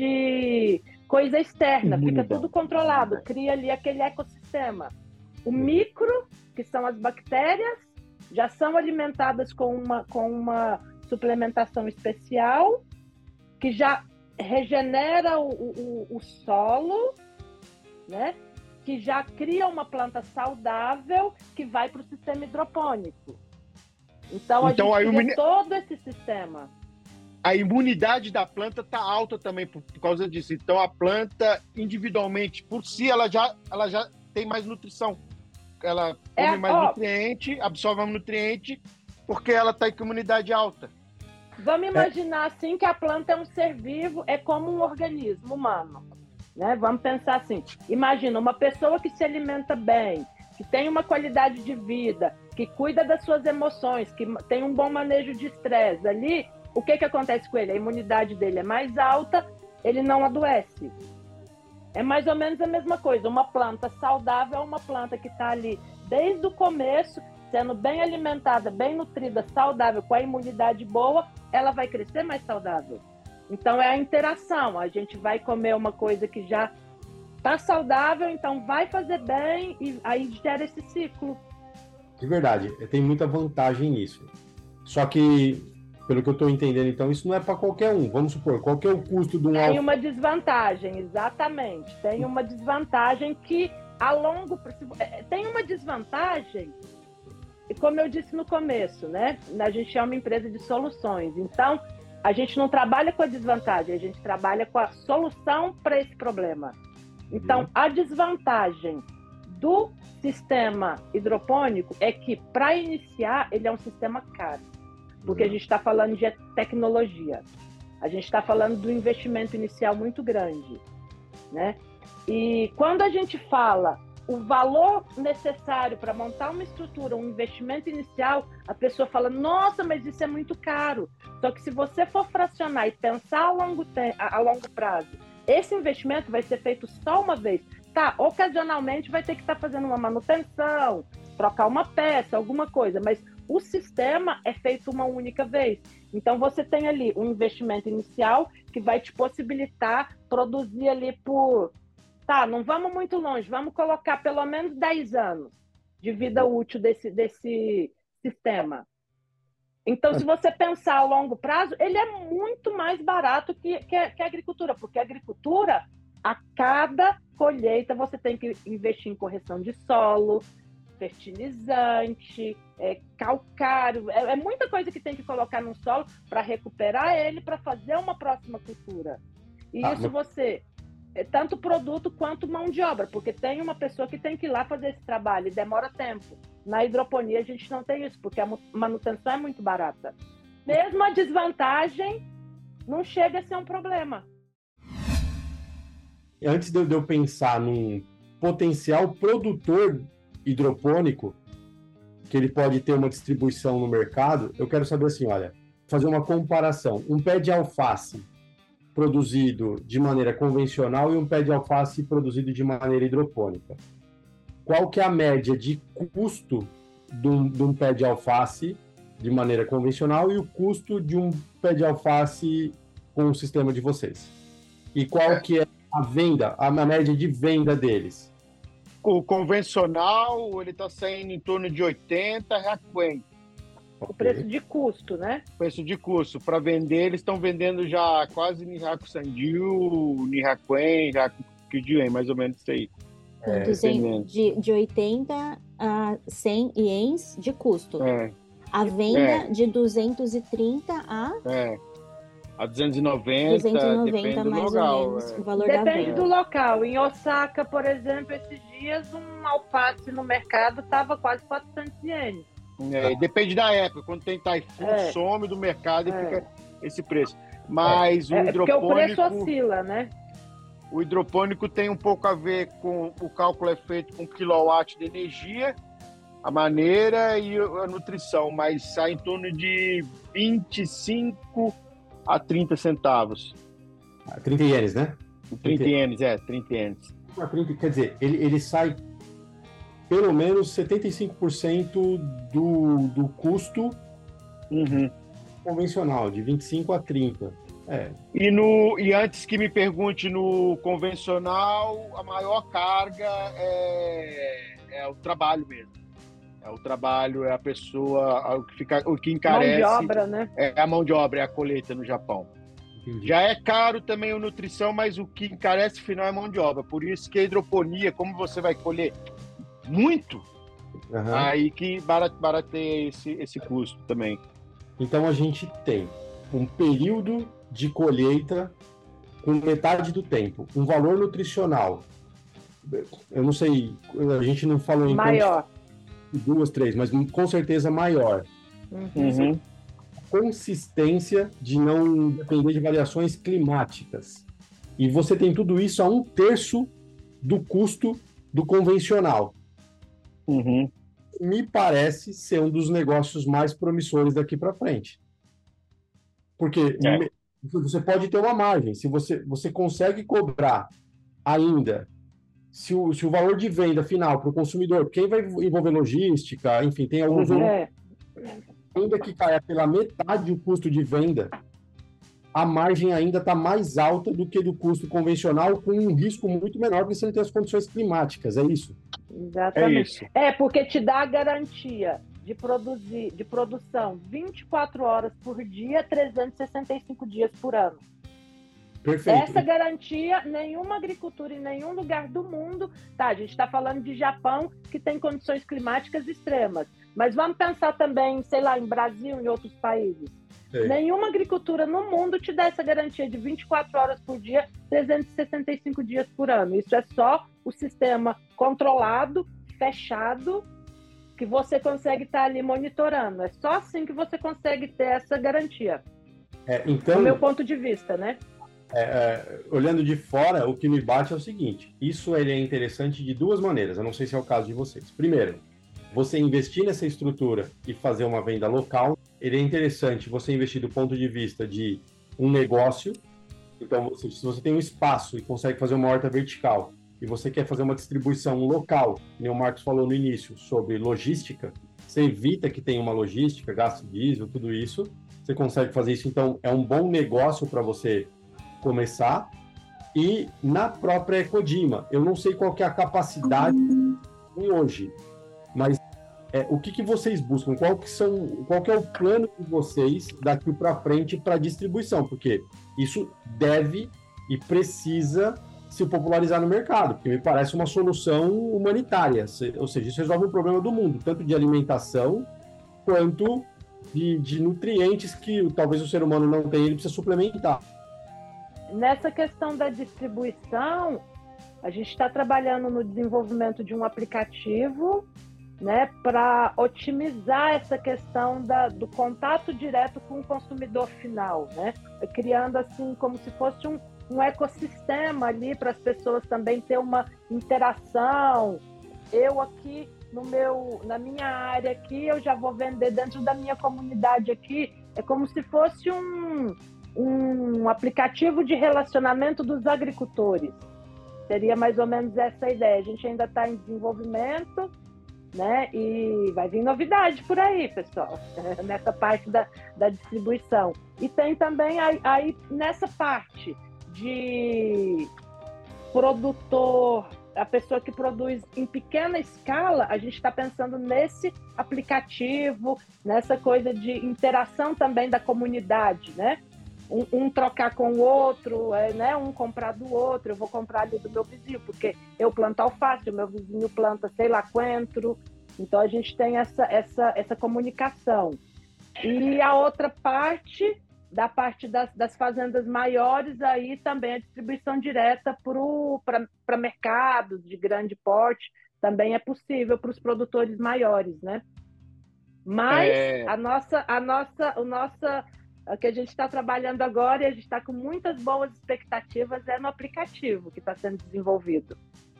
de coisa externa, fica tudo controlado, cria ali aquele ecossistema. O micro, que são as bactérias, já são alimentadas com uma, com uma suplementação especial, que já regenera o, o, o solo, né? Que já cria uma planta saudável que vai para o sistema hidropônico. Então, a Então, gente a cria imuni... todo esse sistema. A imunidade da planta está alta também por, por causa disso. Então, a planta, individualmente, por si, ela já, ela já tem mais nutrição. Ela come É, mais ó, nutriente, absorve mais nutriente, porque ela está com imunidade alta. Vamos imaginar assim que a planta é um ser vivo, é como um organismo humano, né? Vamos pensar assim, imagina uma pessoa que se alimenta bem, que tem uma qualidade de vida, que cuida das suas emoções, que tem um bom manejo de estresse ali, o que que acontece com ele? A imunidade dele é mais alta, ele não adoece. É mais ou menos a mesma coisa, uma planta saudável é uma planta que está ali desde o começo, sendo bem alimentada, bem nutrida, saudável, com a imunidade boa, ela vai crescer mais saudável. Então é a interação, a gente vai comer uma coisa que já está saudável, então vai fazer bem e aí gera esse ciclo. De verdade, tem muita vantagem nisso. Só que, pelo que eu estou entendendo, então, isso não é para qualquer um. Vamos supor, qual que é o custo de um Tem alfa... uma desvantagem, exatamente. Tem uma desvantagem que a longo prazo... Tem uma desvantagem, e como eu disse no começo, né? A gente é uma empresa de soluções. Então, a gente não trabalha com a desvantagem, a gente trabalha com a solução para esse problema. Então, a desvantagem do sistema hidropônico é que, para iniciar, ele é um sistema caro. Porque a gente está falando de tecnologia. A gente está falando do investimento inicial muito grande, né? E quando a gente fala o valor necessário para montar uma estrutura, um investimento inicial, a pessoa fala, nossa, mas isso é muito caro. Só que se você for fracionar e pensar a longo, te- a longo prazo, esse investimento vai ser feito só uma vez. Tá, ocasionalmente vai ter que estar tá fazendo uma manutenção, trocar uma peça, alguma coisa, mas o sistema é feito uma única vez. Então, você tem ali um investimento inicial que vai te possibilitar produzir ali por... Tá, não vamos muito longe, vamos colocar pelo menos dez anos de vida útil desse, desse sistema. Então, se você pensar a longo prazo, ele é muito mais barato que, que, que a agricultura, porque a agricultura, a cada colheita, você tem que investir em correção de solo, fertilizante, é, calcário, é, é muita coisa que tem que colocar no solo para recuperar ele, para fazer uma próxima cultura. E Ah, isso mas- você, é tanto produto quanto mão de obra, porque tem uma pessoa que tem que ir lá fazer esse trabalho e demora tempo. Na hidroponia a gente não tem isso, porque a mu- manutenção é muito barata. Mesmo a desvantagem não chega a ser um problema. Antes de eu de eu pensar num potencial produtor hidropônico, que ele pode ter uma distribuição no mercado, eu quero saber assim, olha, fazer uma comparação. Um pé de alface produzido de maneira convencional e um pé de alface produzido de maneira hidropônica. Qual que é a média de custo de um, de um pé de alface de maneira convencional e o custo de um pé de alface com o sistema de vocês? E qual que é a venda, a média de venda deles? O convencional, ele está saindo em torno de oitenta reais. O preço de custo, né? Preço de custo. Para vender, eles estão vendendo já quase Nihako Sandiu, Nihakuen, Nihako Kyujuen, mais ou menos isso aí. Então, É, duzenta entendendo. de, de oitenta a cem ienes de custo. É, A venda É. de duzentos e trinta a é. A duzentos e noventa, duzentos e noventa, depende do mais local. ou menos, é. o valor da Depende venda. do local. Em Osaka, por exemplo, esses dias, um alface no mercado estava quase quatrocentos ienes. É, depende da época. Quando tem typhoon, É. some do mercado e É. fica esse preço. Mas o É, é porque o preço hidropônico, oscila, né? o hidropônico tem um pouco a ver com o cálculo é feito com quilowatt de energia, a maneira e a nutrição, mas sai em torno de vinte e cinco a trinta centavos. trinta ienes, né? trinta ienes, é, trinta ienes. trinta, quer dizer, ele, ele sai pelo menos setenta e cinco por cento do, do custo Uhum. convencional, de vinte e cinco a trinta. É. E, no, e antes que me pergunte, no convencional, a maior carga é, é o trabalho mesmo. É o trabalho, é a pessoa, o que, fica, o que encarece... Mão de obra, né? É a mão de obra, é a colheita no Japão. Entendi. Já é caro também a nutrição, mas o que encarece final é mão de obra. Por isso que a hidroponia, como você vai colher muito, Uhum. aí que barat- barateia esse, esse custo também. Então a gente tem um período de colheita com metade do tempo, um valor nutricional. Eu não sei, a gente não falou em Maior. duas, três, mas com certeza maior. Uhum. Consistência de não depender de variações climáticas. E você tem tudo isso a um terço do custo do convencional. Uhum. Me parece ser um dos negócios mais promissores daqui para frente. Porque É. me- você pode ter uma margem, se você, você consegue cobrar ainda, se o, se o valor de venda final para o consumidor, porque aí vai envolver logística, enfim, tem alguns Uhum. É. ainda que caia pela metade o custo de venda, a margem ainda está mais alta do que do custo convencional, com um risco muito menor, porque você não tem as condições climáticas, é isso? É Exatamente. isso. É, porque te dá a garantia de produzir, de produção vinte e quatro horas por dia, trezentos e sessenta e cinco dias por ano. Perfeito. Essa garantia, nenhuma agricultura em nenhum lugar do mundo, tá? A gente está falando de Japão, que tem condições climáticas extremas. Mas vamos pensar também, sei lá, em Brasil e outros países. Sei. Nenhuma agricultura no mundo te dá essa garantia de vinte e quatro horas por dia, trezentos e sessenta e cinco dias por ano. Isso é só o sistema controlado, fechado, que você consegue estar ali monitorando. É só assim que você consegue ter essa garantia. É, então, Do meu ponto de vista, né? é, olhando de fora, o que me bate é o seguinte: isso ele é interessante de duas maneiras. Eu não sei se é o caso de vocês. Primeiro, você investir nessa estrutura e fazer uma venda local, ele é interessante você investir do ponto de vista de um negócio. Então, você, se você tem um espaço e consegue fazer uma horta vertical e você quer fazer uma distribuição local, que nem o Marcos falou no início, sobre logística, você evita que tenha uma logística, gasto diesel, tudo isso. Você consegue fazer isso, então é um bom negócio para você começar. E na própria Ecodima, eu não sei qual que é a capacidade hoje, mas é, o que, que vocês buscam? Qual que, são, qual que é o plano de vocês daqui para frente para distribuição? Porque isso deve e precisa se popularizar no mercado, porque me parece uma solução humanitária, ou seja, isso resolve um problema do mundo, tanto de alimentação quanto de, de nutrientes que talvez o ser humano não tenha, ele precisa suplementar. Nessa questão da distribuição, a gente está trabalhando no desenvolvimento de um aplicativo, né, para otimizar essa questão da, do contato direto com o consumidor final, né, criando assim como se fosse um, um ecossistema ali para as pessoas também ter uma interação. Eu aqui no meu, na minha área aqui, eu já vou vender dentro da minha comunidade aqui. É como se fosse um, um aplicativo de relacionamento dos agricultores. Seria mais ou menos essa a ideia. A gente ainda está em desenvolvimento, né? E vai vir novidade por aí, pessoal, nessa parte da, da distribuição. E tem também aí, aí nessa parte de produtor, a pessoa que produz em pequena escala, a gente está pensando nesse aplicativo, nessa coisa de interação também da comunidade, né? Um, um trocar com o outro, é, né? Um comprar do outro, eu vou comprar ali do meu vizinho, porque eu planto alface, o meu vizinho planta sei lá coentro, então a gente tem essa, essa, essa comunicação. E a outra parte, da parte das, das fazendas maiores, aí também a distribuição direta para mercados de grande porte também é possível para os produtores maiores, né? Mas É... a nossa, a nossa, o nossa, o que a gente está trabalhando agora, e a gente está com muitas boas expectativas, é no aplicativo que está sendo desenvolvido.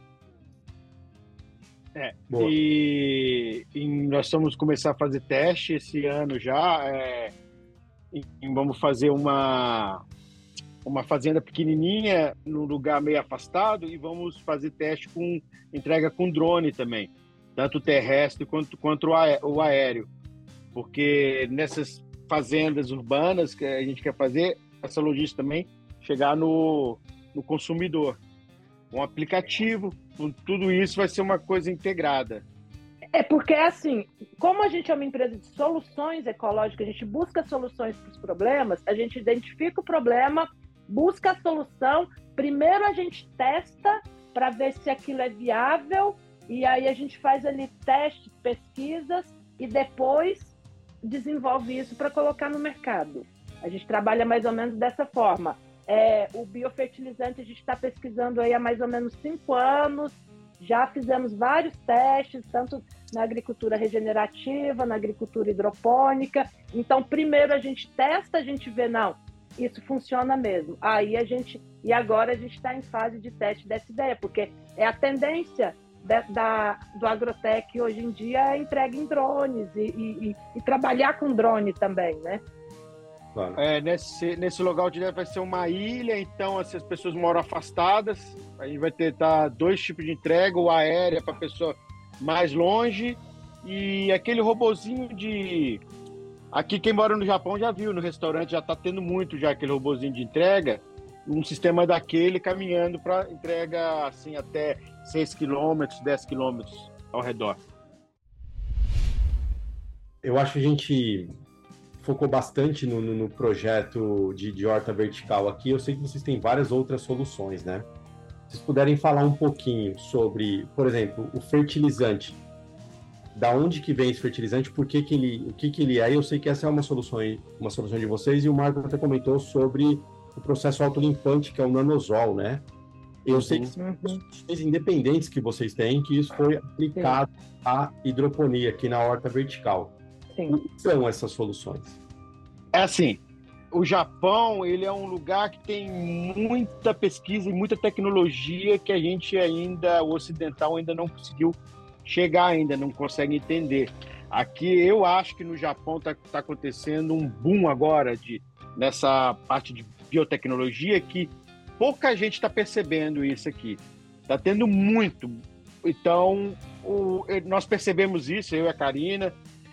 É, e, e nós vamos começar a fazer teste esse ano já. É, e, e vamos fazer uma, uma fazenda pequenininha, num lugar meio afastado, e vamos fazer teste com entrega com drone também, tanto terrestre quanto, quanto o aéreo. Porque nessas fazendas urbanas que a gente quer fazer, essa logística também chegar no, no consumidor. Um aplicativo, tudo isso vai ser uma coisa integrada. É porque, assim, como a gente é uma empresa de soluções ecológicas, a gente busca soluções para os problemas, a gente identifica o problema, busca a solução, primeiro a gente testa para ver se aquilo é viável, e aí a gente faz ali testes, pesquisas, e depois desenvolve isso para colocar no mercado. A gente trabalha mais ou menos dessa forma. É, o biofertilizante a gente está pesquisando aí há mais ou menos cinco anos, já fizemos vários testes, tanto na agricultura regenerativa, na agricultura hidropônica. Então, primeiro a gente testa, a gente vê, não, isso funciona mesmo. Aí a gente, e agora a gente está em fase de teste dessa ideia, porque é a tendência da, da, do agrotech hoje em dia é entrega em drones e, e, e trabalhar com drone também, né? Claro. É, nesse, nesse local de vai ser uma ilha, então assim, as pessoas moram afastadas, a gente vai ter tá, dois tipos de entrega, o aérea para a pessoa mais longe e aquele robozinho de... Aqui quem mora no Japão já viu, no restaurante já está tendo muito já aquele robozinho de entrega, um sistema daquele caminhando para entrega assim, até seis quilômetros, dez quilômetros ao redor. Eu acho que a gente focou bastante no, no, no projeto de, de horta vertical aqui. Eu sei que vocês têm várias outras soluções, né? Se vocês puderem falar um pouquinho sobre, por exemplo, o fertilizante. Da onde que vem esse fertilizante? Por que que ele, o que que ele é? Eu sei que essa é uma solução, uma solução de vocês, e o Marco até comentou sobre o processo autolimpante, que é o nanosol, né? Eu uhum. sei que são soluções independentes que vocês têm, que isso foi aplicado Sim. à hidroponia aqui na horta vertical. Sim. O que são essas soluções? É assim, o Japão ele é um lugar que tem muita pesquisa e muita tecnologia que a gente ainda, o ocidental ainda não conseguiu chegar ainda, não consegue entender. Aqui eu acho que no Japão está tá acontecendo um boom agora de, nessa parte de biotecnologia que pouca gente está percebendo isso aqui. Está tendo muito. Então, o, nós percebemos isso, eu e a Karina,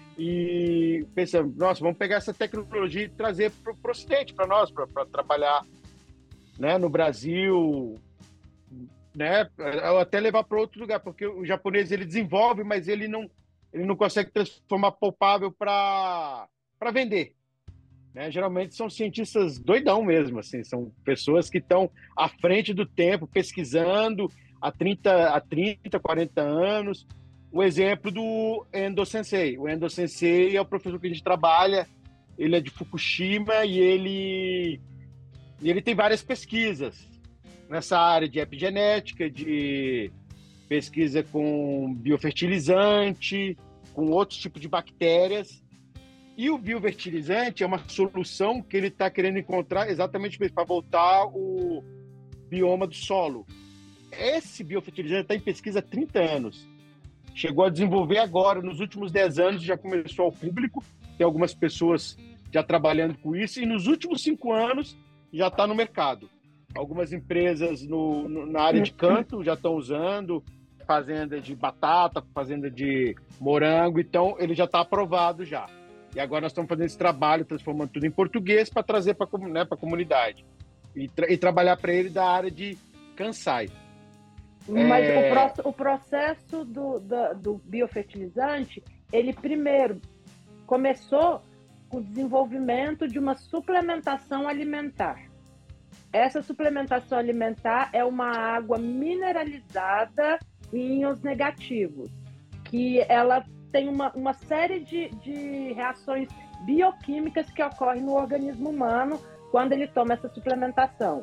e pensamos, nossa, vamos pegar essa tecnologia e trazer para o Ocidente, para nós, para trabalhar, né, no Brasil, né, ou até levar para outro lugar, porque o japonês ele desenvolve, mas ele não, ele não consegue transformar palpável para vender. Né? Geralmente são cientistas doidão mesmo, assim, são pessoas que estão à frente do tempo, pesquisando há trinta, há trinta, quarenta anos. O exemplo do Endo Sensei. O Endo Sensei é o professor que a gente trabalha, ele é de Fukushima e ele, e ele tem várias pesquisas nessa área de epigenética, de pesquisa com biofertilizante, com outros tipos de bactérias. E o biofertilizante é uma solução que ele está querendo encontrar exatamente para voltar o bioma do solo. Esse biofertilizante está em pesquisa há trinta anos. Chegou a desenvolver agora, nos últimos dez anos, já começou ao público, tem algumas pessoas já trabalhando com isso, e nos últimos cinco anos já está no mercado. Algumas empresas no, no, na área de canto já estão usando, fazenda de batata, fazenda de morango, então ele já está aprovado já. E agora nós estamos fazendo esse trabalho, transformando tudo em português para trazer para né, a comunidade. E, tra e trabalhar para ele da área de Kansai. Mas é... o, pro, o processo do, do, do biofertilizante, ele primeiro começou com o desenvolvimento de uma suplementação alimentar. Essa suplementação alimentar é uma água mineralizada em íons negativos, que ela tem uma, uma série de, de reações bioquímicas que ocorrem no organismo humano quando ele toma essa suplementação.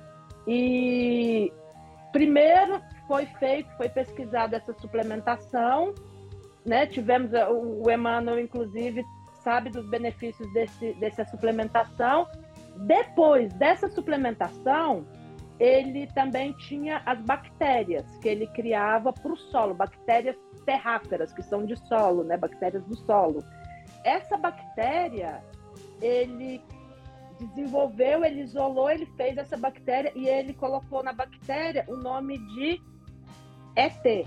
E primeiro foi feito, foi pesquisada essa suplementação, né? Tivemos, o, o Emmanuel, inclusive, sabe dos benefícios desse, dessa suplementação. Depois dessa suplementação, ele também tinha as bactérias que ele criava para o solo, bactérias terráferas, que são de solo, né? Bactérias do solo. Essa bactéria, ele desenvolveu, ele isolou, ele fez essa bactéria e ele colocou na bactéria o nome de E T.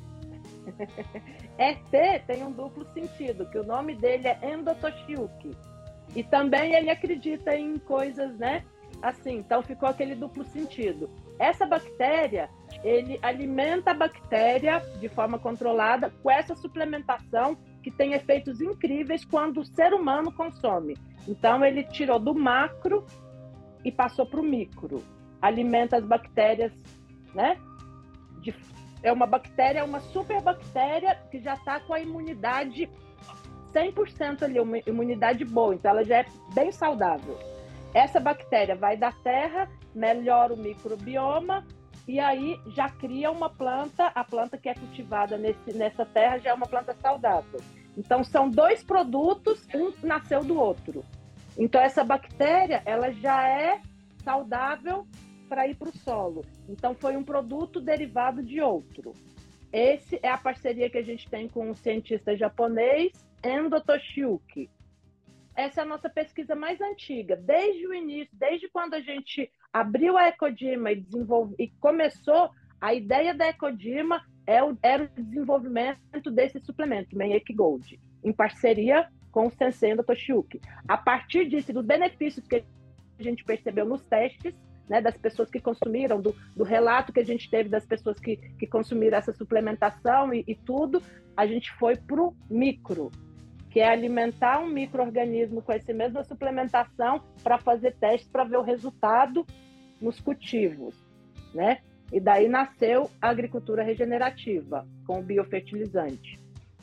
E T tem um duplo sentido, que o nome dele é Endotoshiuki. E também ele acredita em coisas, né? Assim, então ficou aquele duplo sentido. Essa bactéria, ele alimenta a bactéria de forma controlada com essa suplementação que tem efeitos incríveis quando o ser humano consome. Então, ele tirou do macro e passou para o micro. Alimenta as bactérias, né? De, é uma bactéria, uma superbactéria que já está com a imunidade cem por cento ali, uma imunidade boa. Então, ela já é bem saudável. Essa bactéria vai da terra, melhora o microbioma e aí já cria uma planta, a planta que é cultivada nesse, nessa terra já é uma planta saudável. Então, são dois produtos, um nasceu do outro. Então, essa bactéria, ela já é saudável para ir para o solo. Então, foi um produto derivado de outro. Essa é a parceria que a gente tem com um cientista japonês, Endo Toshiuki. Essa é a nossa pesquisa mais antiga. Desde o início, desde quando a gente abriu a Ecodima e, desenvolve, e começou, a ideia da Ecodima é o, era o desenvolvimento desse suplemento, Menyeki Gold, em parceria com o Sensei Endo Toshiuki. A partir disso, dos benefícios que a gente percebeu nos testes, né, das pessoas que consumiram, do, do relato que a gente teve das pessoas que, que consumiram essa suplementação e, e tudo, a gente foi para o micro, que é alimentar um micro-organismo com essa mesma suplementação para fazer testes para ver o resultado nos cultivos, né? E daí nasceu a agricultura regenerativa, com o biofertilizante.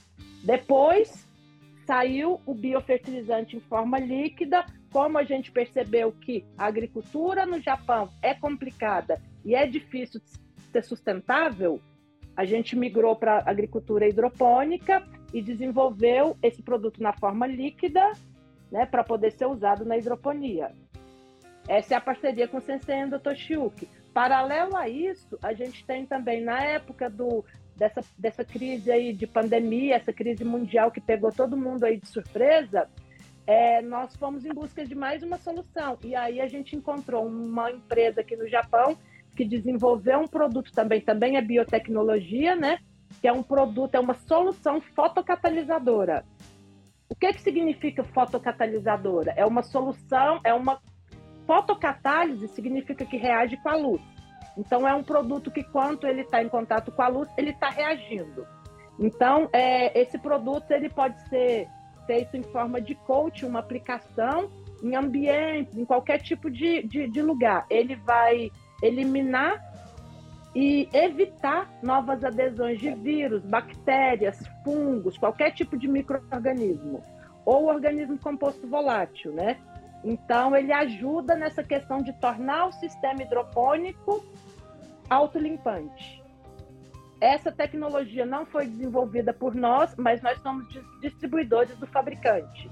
Depois, saiu o biofertilizante em forma líquida. Como a gente percebeu que a agricultura no Japão é complicada e é difícil de ser sustentável, a gente migrou para a agricultura hidropônica e desenvolveu esse produto na forma líquida, né, para poder ser usado na hidroponia. Essa é a parceria com o Sensei Endo Toshiuki. Paralelo a isso, a gente tem também, na época do, dessa, dessa crise aí de pandemia, essa crise mundial que pegou todo mundo aí de surpresa, é, nós fomos em busca de mais uma solução. E aí a gente encontrou uma empresa aqui no Japão que desenvolveu um produto também, também é biotecnologia, né? Que é um produto, é uma solução fotocatalisadora. O que que significa fotocatalisadora? É uma solução, é uma fotocatálise, significa que reage com a luz. Então, é um produto que, quando ele está em contato com a luz, ele está reagindo. Então, é, esse produto ele pode ser feito em forma de coach, uma aplicação em ambientes, em qualquer tipo de, de, de lugar. Ele vai eliminar e evitar novas adesões de vírus, bactérias, fungos, qualquer tipo de micro-organismo, ou organismo composto volátil, né? Então, ele ajuda nessa questão de tornar o sistema hidropônico autolimpante. Essa tecnologia não foi desenvolvida por nós, mas nós somos distribuidores do fabricante.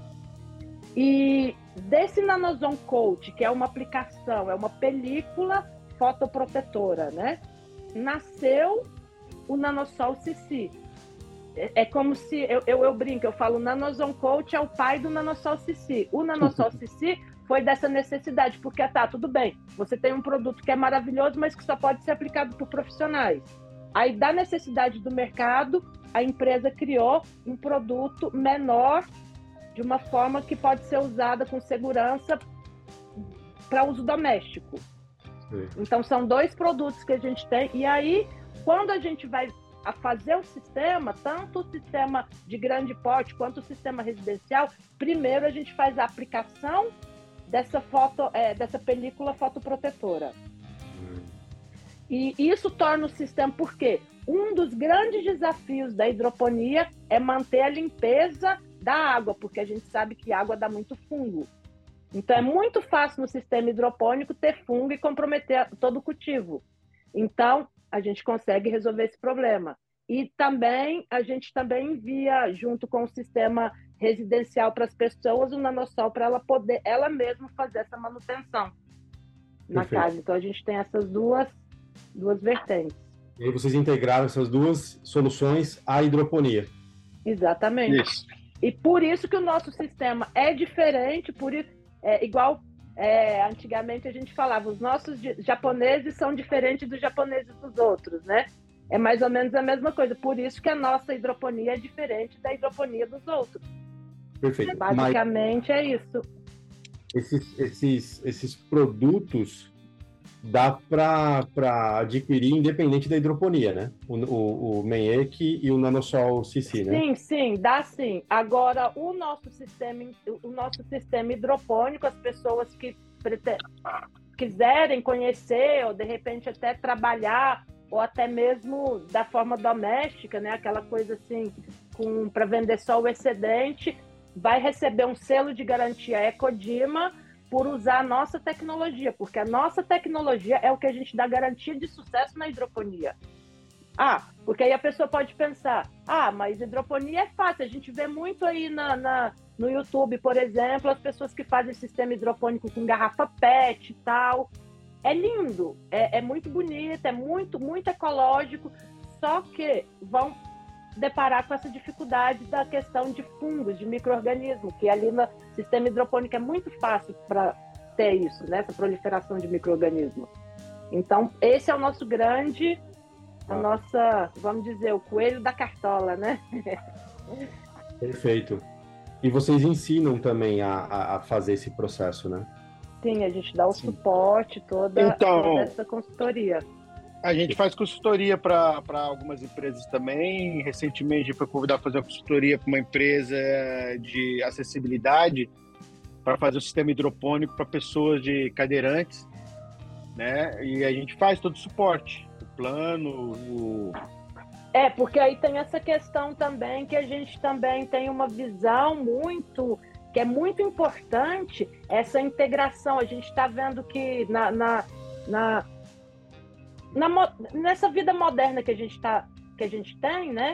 E desse Nanozone Coat, que é uma aplicação, é uma película fotoprotetora, né? Nasceu o Nanosol C C. É, é como se, eu, eu, eu brinco, eu falo, o Nanozone Coat é o pai do Nanosol C C. O Nanosol C C foi dessa necessidade, porque tá, tudo bem, você tem um produto que é maravilhoso, mas que só pode ser aplicado por profissionais. Aí, da necessidade do mercado, a empresa criou um produto menor, de uma forma que pode ser usada com segurança para uso doméstico. Sim. Então, são dois produtos que a gente tem. E aí, quando a gente vai a fazer o sistema, tanto o sistema de grande porte quanto o sistema residencial, primeiro a gente faz a aplicação dessa, foto, é, dessa película fotoprotetora. E isso torna o sistema, porque um dos grandes desafios da hidroponia é manter a limpeza da água, porque a gente sabe que água dá muito fungo. Então é muito fácil no sistema hidropônico ter fungo e comprometer todo o cultivo. Então a gente consegue resolver esse problema. E também a gente também envia, junto com o sistema residencial para as pessoas, o Nanosol para ela poder, ela mesma fazer essa manutenção na Perfeito. Casa. Então a gente tem essas duas duas vertentes. E aí vocês integraram essas duas soluções à hidroponia. Exatamente. Isso. E por isso que o nosso sistema é diferente, por isso, é igual É, antigamente a gente falava, os nossos japoneses são diferentes dos japoneses dos outros, né? É mais ou menos a mesma coisa. Por isso que a nossa hidroponia é diferente da hidroponia dos outros. Perfeito. Basicamente Mas é isso. Esses, esses, esses produtos dá para adquirir independente da hidroponia, né? O, o, o Menhek e o Nanosol C C, né? Sim, sim, dá sim. Agora, o nosso sistema, o nosso sistema hidropônico, as pessoas que prete... quiserem conhecer ou, de repente, até trabalhar ou até mesmo da forma doméstica, né? Aquela coisa assim, com... para vender só o excedente, vai receber um selo de garantia Ecodima por usar a nossa tecnologia, porque a nossa tecnologia é o que a gente dá garantia de sucesso na hidroponia. Ah, porque aí a pessoa pode pensar, ah, mas hidroponia é fácil, a gente vê muito aí na, na, no YouTube, por exemplo, as pessoas que fazem sistema hidropônico com garrafa P E T e tal. É lindo, é, é muito bonito, é muito, muito ecológico, só que vão deparar com essa dificuldade da questão de fungos, de micro-organismos, que ali no sistema hidropônico é muito fácil para ter isso, né? Essa proliferação de micro-organismos. Então, esse é o nosso grande, a nossa, vamos dizer, o coelho da cartola, né? Perfeito. E vocês ensinam também a, a fazer esse processo, né? Sim, a gente dá o Sim. suporte, toda, Então, toda essa consultoria. A gente faz consultoria para algumas empresas também. Recentemente, a gente foi convidado a fazer uma consultoria para uma empresa de acessibilidade para fazer o sistema hidropônico para pessoas de cadeirantes, né? E a gente faz todo o suporte, o plano, o... É, porque aí tem essa questão também que a gente também tem uma visão muito, que é muito importante, essa integração. A gente está vendo que na... na, na Na, nessa vida moderna que a gente tá, que a gente tem, né?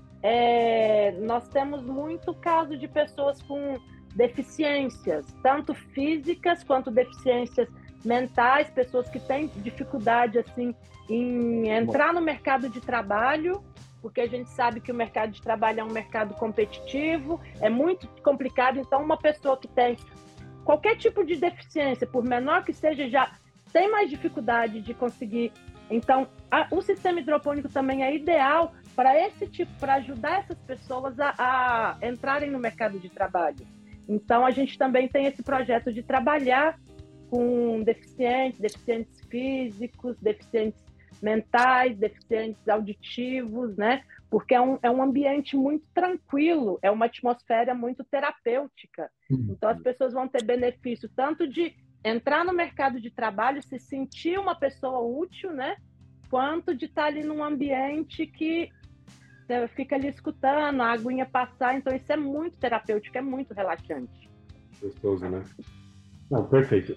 É, nós temos muito caso de pessoas com deficiências, tanto físicas quanto deficiências mentais, pessoas que têm dificuldade assim em entrar no mercado de trabalho, porque a gente sabe que o mercado de trabalho é um mercado competitivo, é muito complicado. Então, uma pessoa que tem qualquer tipo de deficiência, por menor que seja, já tem mais dificuldade de conseguir. Então, a, o sistema hidropônico também é ideal para esse tipo, para ajudar essas pessoas a, a entrarem no mercado de trabalho. Então, a gente também tem esse projeto de trabalhar com deficientes, deficientes físicos, deficientes mentais, deficientes auditivos, né? Porque é um, é um ambiente muito tranquilo, é uma atmosfera muito terapêutica. Então, as pessoas vão ter benefício tanto de entrar no mercado de trabalho, se sentir uma pessoa útil, né? Quanto de estar ali num ambiente que você fica ali escutando a aguinha passar. Então, isso é muito terapêutico, é muito relaxante. Gostoso, né? Não, perfeito.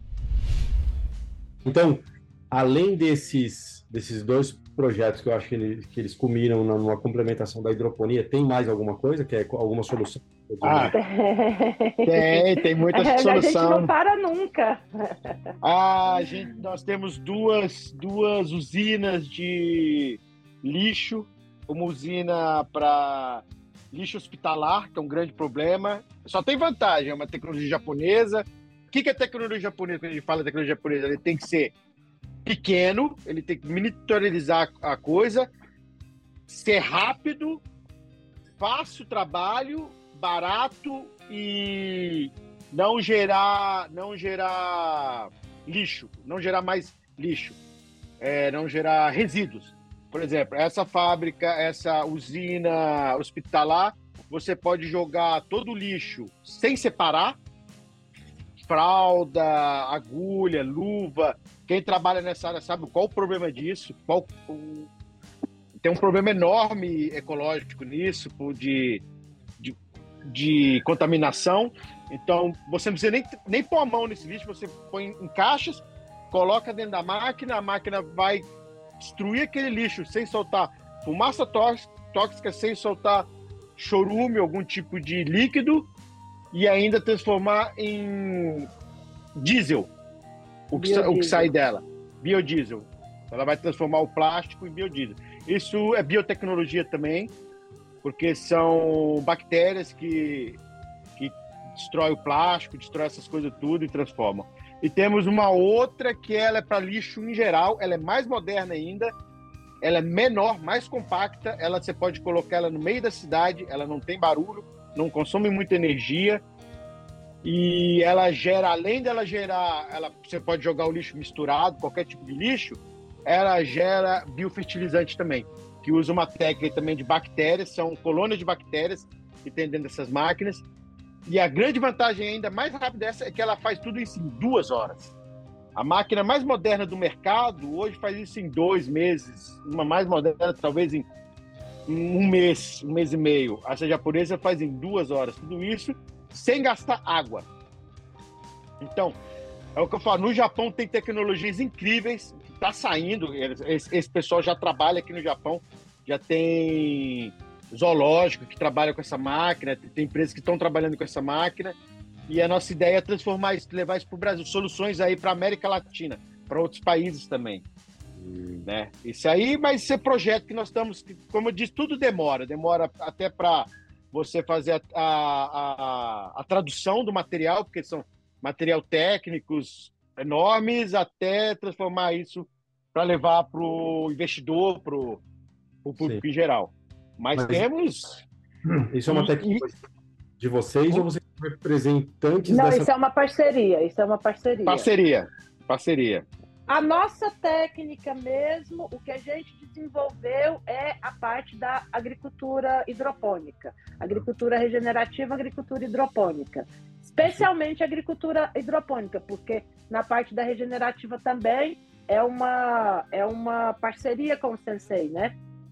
Então, além desses, desses dois projetos que eu acho que eles, que eles culminam numa complementação da hidroponia, tem mais alguma coisa? Que é alguma solução? Ah, tem, tem muita solução. A gente não para nunca. Ah, gente, nós temos duas, duas usinas de lixo, uma usina para lixo hospitalar, que é um grande problema. Só tem vantagem, é uma tecnologia japonesa. O que é tecnologia japonesa? Quando a gente fala de tecnologia japonesa, ele tem que ser pequeno, ele tem que monitorizar a coisa, ser rápido, fácil trabalho, barato e não gerar, não gerar lixo, não gerar mais lixo, é, não gerar resíduos. Por exemplo, essa fábrica, essa usina hospitalar, você pode jogar todo o lixo sem separar, fralda, agulha, luva. Quem trabalha nessa área sabe qual o problema disso, qual o... tem um problema enorme ecológico nisso, de de contaminação. Então, você não precisa nem, nem pôr a mão nesse lixo, você põe em caixas, coloca dentro da máquina, a máquina vai destruir aquele lixo sem soltar fumaça tóxica, sem soltar chorume, algum tipo de líquido, e ainda transformar em diesel o que, o que sai dela, biodiesel. Ela vai transformar o plástico em biodiesel. Isso é biotecnologia também, porque são bactérias que, que destroem o plástico, destroem essas coisas tudo e transformam. E temos uma outra que ela é para lixo em geral, ela é mais moderna ainda, ela é menor, mais compacta, ela você pode colocar ela no meio da cidade, ela não tem barulho, não consome muita energia e ela gera, além dela gerar, ela, você pode jogar o lixo misturado, qualquer tipo de lixo, ela gera biofertilizante também, que usa uma técnica também de bactérias, são colônias de bactérias que tem dentro dessas máquinas. E a grande vantagem ainda mais rápida dessa é que ela faz tudo isso em duas horas. A máquina mais moderna do mercado hoje faz isso em dois meses. Uma mais moderna, talvez em um mês, um mês e meio. Essa japonesa faz em duas horas. Tudo isso sem gastar água. Então, é o que eu falo. No Japão tem tecnologias incríveis. Está saindo. Esse, esse pessoal já trabalha aqui no Japão. Já tem zoológico que trabalha com essa máquina. Tem empresas que estão trabalhando com essa máquina. E a nossa ideia é transformar isso, levar isso para o Brasil, soluções aí para a América Latina, para outros países também. Hum. Né? Isso aí, mas esse projeto que nós estamos, como eu disse, tudo demora, demora até para você fazer a, a, a, a tradução do material, porque são material técnicos enormes, até transformar isso para levar para o investidor, para o público Sim. em geral. Mas, mas temos... Isso é uma tecnologia de vocês ou vocês são representantes Não, dessa... isso é uma parceria, isso é uma parceria. Parceria, parceria. A nossa técnica mesmo, o que a gente desenvolveu é a parte da agricultura hidropônica. Agricultura regenerativa, agricultura hidropônica. Especialmente a agricultura hidropônica, porque na parte da regenerativa também é uma, é uma parceria com o Sensei, né?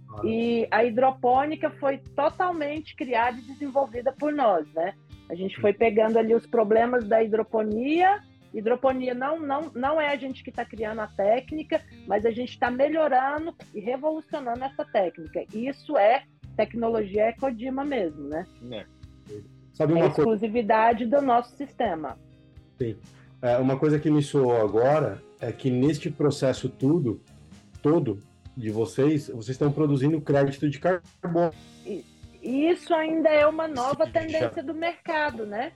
E a hidropônica foi totalmente criada e desenvolvida por nós, né? A gente foi pegando ali os problemas da hidroponia. Hidroponia não, não, não é a gente que está criando a técnica, mas a gente está melhorando e revolucionando essa técnica. Isso é tecnologia Ecodima mesmo, né? É. Sabe uma é exclusividade coisa... do nosso sistema. Sim. É, uma coisa que me soou agora é que neste processo tudo, todo, de vocês, vocês estão produzindo crédito de carbono. E isso ainda é uma nova Sim, tendência já. do mercado, né?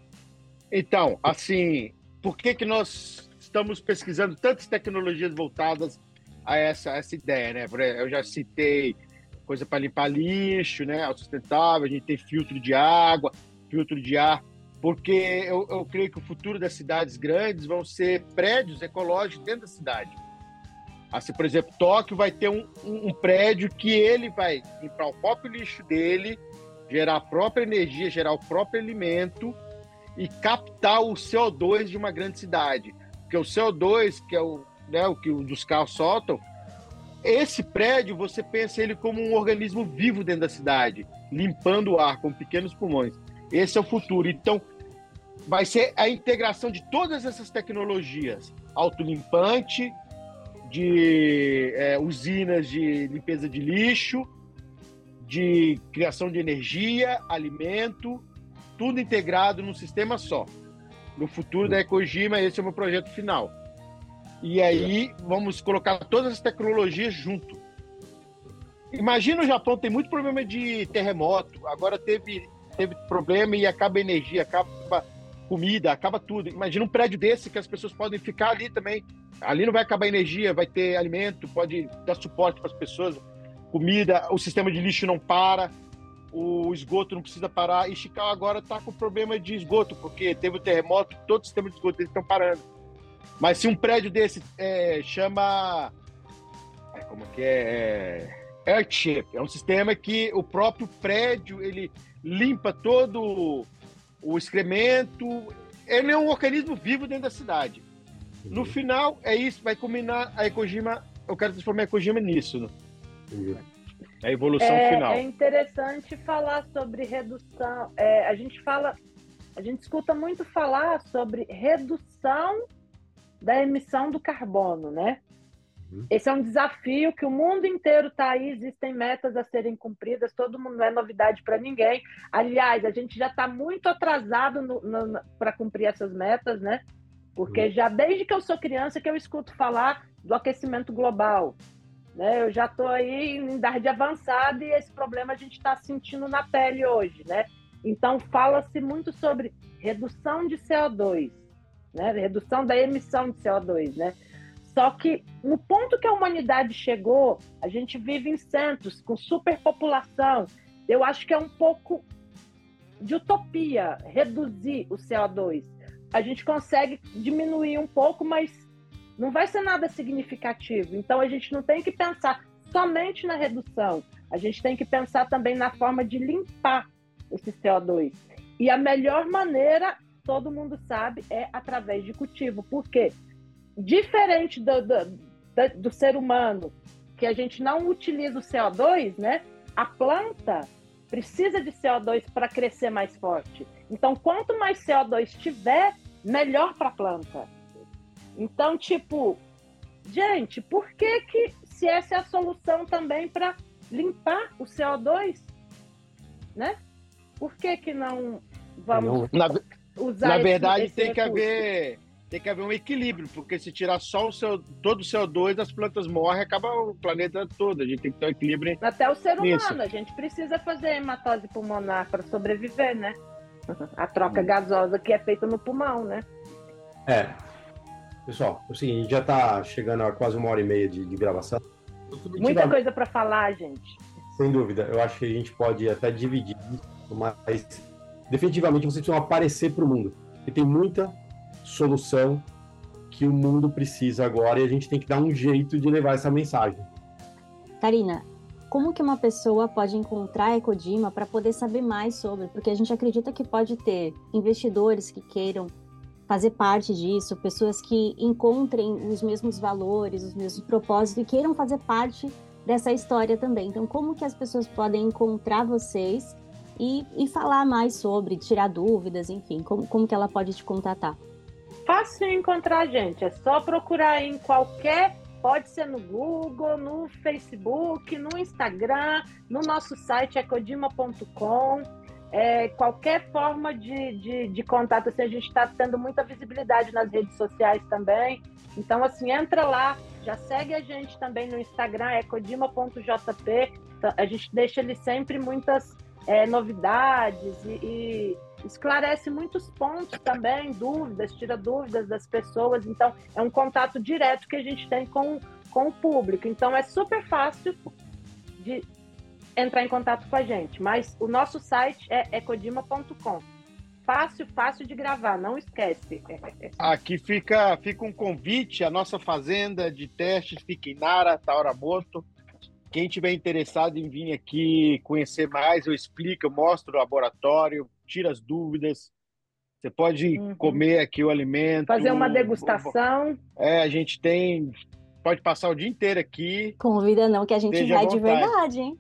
Então, assim, por que que nós estamos pesquisando tantas tecnologias voltadas a essa, a essa ideia, né? Eu já citei coisa para limpar lixo, né? Autossustentável, a gente tem filtro de água, filtro de ar, porque eu, eu creio que o futuro das cidades grandes vão ser prédios ecológicos dentro da cidade. Assim, por exemplo, Tóquio vai ter um, um, um prédio que ele vai limpar o próprio lixo dele, gerar a própria energia, gerar o próprio alimento e captar o C O dois de uma grande cidade. Porque o C O dois, que é o, né, o que os carros soltam, esse prédio, você pensa ele como um organismo vivo dentro da cidade, limpando o ar com pequenos pulmões. Esse é o futuro. Então, vai ser a integração de todas essas tecnologias, autolimpante, de é, usinas de limpeza de lixo, de criação de energia, alimento, tudo integrado num sistema só. No futuro da Ecodima, esse é o meu projeto final. E aí, vamos colocar todas as tecnologias junto. Imagina o Japão, tem muito problema de terremoto, agora teve, teve problema e acaba a energia, acaba comida, acaba tudo. Imagina um prédio desse que as pessoas podem ficar ali também. Ali não vai acabar a energia, vai ter alimento, pode dar suporte para as pessoas, comida, o sistema de lixo não para, o esgoto não precisa parar. E Chicago agora está com problema de esgoto, porque teve o terremoto, todo o sistema de esgoto eles estão parando. Mas se um prédio desse é, chama... É, como que é? é Earthship. É um sistema que o próprio prédio ele limpa todo o excremento. Ele é um organismo vivo dentro da cidade. No final, é isso, vai combinar a Ecodima, eu quero transformar a Ecodima nisso, né? É a evolução é, final. É interessante falar sobre redução, é, a gente fala, a gente escuta muito falar sobre redução da emissão do carbono, né? Uhum. Esse é um desafio que o mundo inteiro está aí, existem metas a serem cumpridas, todo mundo não é novidade para ninguém. Aliás, a gente já está muito atrasado para cumprir essas metas, né? Porque já desde que eu sou criança que eu escuto falar do aquecimento global, né? Eu já estou aí em idade avançada e esse problema a gente está sentindo na pele hoje, né? Então fala-se muito sobre redução de C O dois, né? Redução da emissão de C O dois, né? Só que no ponto que a humanidade chegou, a gente vive em centros com superpopulação. Eu acho que é um pouco de utopia reduzir o C O dois. A gente consegue diminuir um pouco, mas não vai ser nada significativo. Então a gente não tem que pensar somente na redução. A gente tem que pensar também na forma de limpar esse C O dois. E a melhor maneira, todo mundo sabe, é através de cultivo. Por quê? Diferente do, do, do, do ser humano, que a gente não utiliza o C O dois, né? A planta precisa de C O dois para crescer mais forte. Então, quanto mais C O dois tiver, melhor para a planta. Então, tipo, gente, por que que, se essa é a solução também para limpar o C O dois, né? Por que que não vamos na, usar Na esse, verdade, esse tem que recurso? haver... Tem que haver um equilíbrio, porque se tirar só o seu, todo o C O dois, as plantas morrem, acaba o planeta todo. A gente tem que ter um equilíbrio. Até o ser humano, nisso. a gente precisa fazer hematose pulmonar para sobreviver, né? A troca gasosa que é feita no pulmão, né? É. Pessoal, assim, a gente já está chegando a quase uma hora e meia de, de gravação. Muita coisa para falar, gente. Sem dúvida. Eu acho que a gente pode até dividir isso, mas definitivamente vocês precisam aparecer para o mundo. E tem muita solução que o mundo precisa agora e a gente tem que dar um jeito de levar essa mensagem. Karina, como que uma pessoa pode encontrar a Ecodima para poder saber mais sobre? Porque a gente acredita que pode ter investidores que queiram fazer parte disso, pessoas que encontrem os mesmos valores, os mesmos propósitos e queiram fazer parte dessa história também. Então, como que as pessoas podem encontrar vocês e, e falar mais sobre, tirar dúvidas, enfim, como, como que ela pode te contatar? Fácil encontrar, gente. É só procurar em qualquer... Pode ser no Google, no Facebook, no Instagram, no nosso site ecodima ponto com. É, qualquer forma de, de, de contato. Assim, a gente está tendo muita visibilidade nas redes sociais também. Então, assim, entra lá. Já segue a gente também no Instagram, ecodima ponto jp. A gente deixa ali sempre muitas é, novidades e... e esclarece muitos pontos também, dúvidas, tira dúvidas das pessoas. Então, é um contato direto que a gente tem com, com o público. Então, é super fácil de entrar em contato com a gente. Mas o nosso site é ecodima ponto com. Fácil, fácil de gravar, não esquece. Aqui fica, fica um convite, a nossa fazenda de testes fica em Nara, Tauramoto. Quem tiver interessado em vir aqui conhecer mais, eu explico, eu mostro o laboratório, tira as dúvidas. Você pode uhum. comer aqui o alimento. Fazer uma degustação. É, a gente tem... Pode passar o dia inteiro aqui. Convida não, que a gente vai de verdade, hein?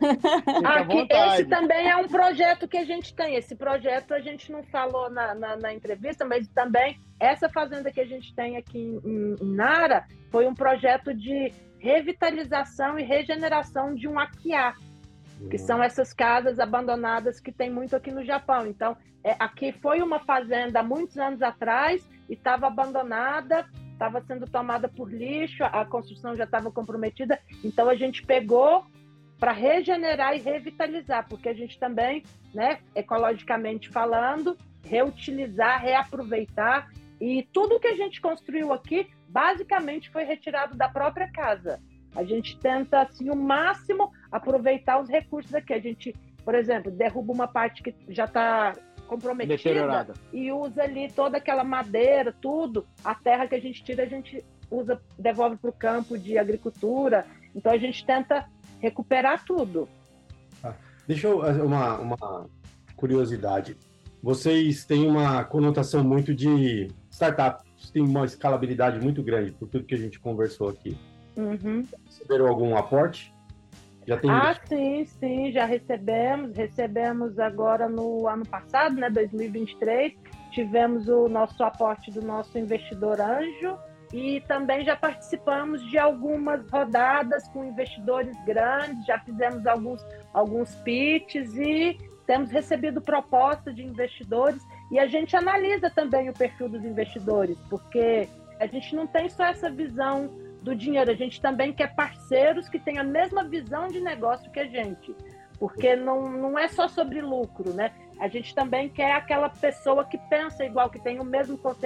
Aqui, esse também é um projeto que a gente tem. Esse projeto a gente não falou na, na, na entrevista, mas também essa fazenda que a gente tem aqui em, em Nara foi um projeto de revitalização e regeneração de um aquiá, que são essas casas abandonadas que tem muito aqui no Japão. Então, é, aqui foi uma fazenda há muitos anos atrás e estava abandonada, estava sendo tomada por lixo, a construção já estava comprometida. Então, a gente pegou para regenerar e revitalizar, porque a gente também, né, ecologicamente falando, reutilizar, reaproveitar. E tudo que a gente construiu aqui, basicamente, foi retirado da própria casa. A gente tenta, assim, o máximo aproveitar os recursos aqui. A gente, por exemplo, derruba uma parte que já está comprometida e usa ali toda aquela madeira, tudo. A terra que a gente tira, a gente usa, devolve para o campo de agricultura. Então, a gente tenta recuperar tudo. Ah, deixa eu... Uma, uma curiosidade. Vocês têm uma conotação muito de startup. Vocês têm uma escalabilidade muito grande por tudo que a gente conversou aqui. Uhum. Receberam algum aporte? Já tem... Ah, sim, sim, já recebemos. Recebemos agora no ano passado, né, dois mil e vinte e três, tivemos o nosso aporte do nosso investidor anjo e também já participamos de algumas rodadas com investidores grandes, já fizemos alguns, alguns pitches e temos recebido propostas de investidores e a gente analisa também o perfil dos investidores, porque a gente não tem só essa visão do dinheiro, a gente também quer parceiros que tenham a mesma visão de negócio que a gente, porque não, não é só sobre lucro, né? A gente também quer aquela pessoa que pensa igual, que tem o mesmo conceito,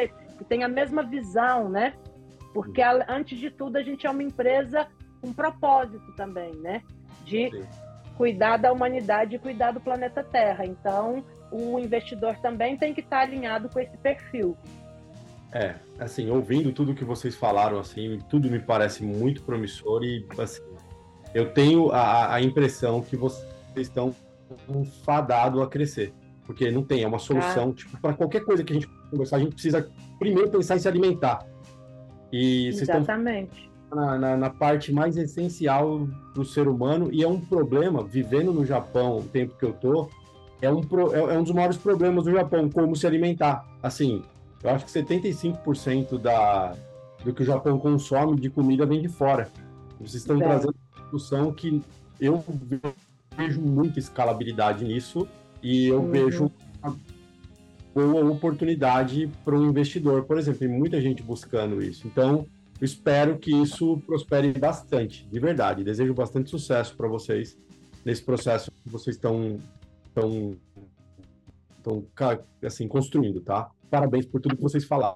que tem a mesma visão, né? Porque, antes de tudo, a gente é uma empresa com propósito também, né? De Sim. cuidar da humanidade e cuidar do planeta Terra. Então, o investidor também tem que estar alinhado com esse perfil. É, assim, ouvindo tudo que vocês falaram, assim, tudo me parece muito promissor e, assim, eu tenho a, a impressão que vocês estão fadados a crescer, porque não tem, é uma solução, ah. tipo, para qualquer coisa que a gente conversar, a gente precisa primeiro pensar em se alimentar. E vocês Exatamente. estão na, na, na parte mais essencial do ser humano, e é um problema, vivendo no Japão o tempo que eu tô, é um, pro, é, é um dos maiores problemas do Japão, como se alimentar. Assim, eu acho que setenta e cinco por cento da, do que o Japão consome de comida vem de fora. Vocês estão é. trazendo uma discussão que eu vejo muita escalabilidade nisso, e eu uhum. vejo uma boa oportunidade para um investidor, por exemplo. Tem muita gente buscando isso. Então, eu espero que isso prospere bastante, de verdade. Desejo bastante sucesso para vocês nesse processo que vocês estão, estão, estão assim, construindo, tá? Parabéns por tudo que vocês falaram.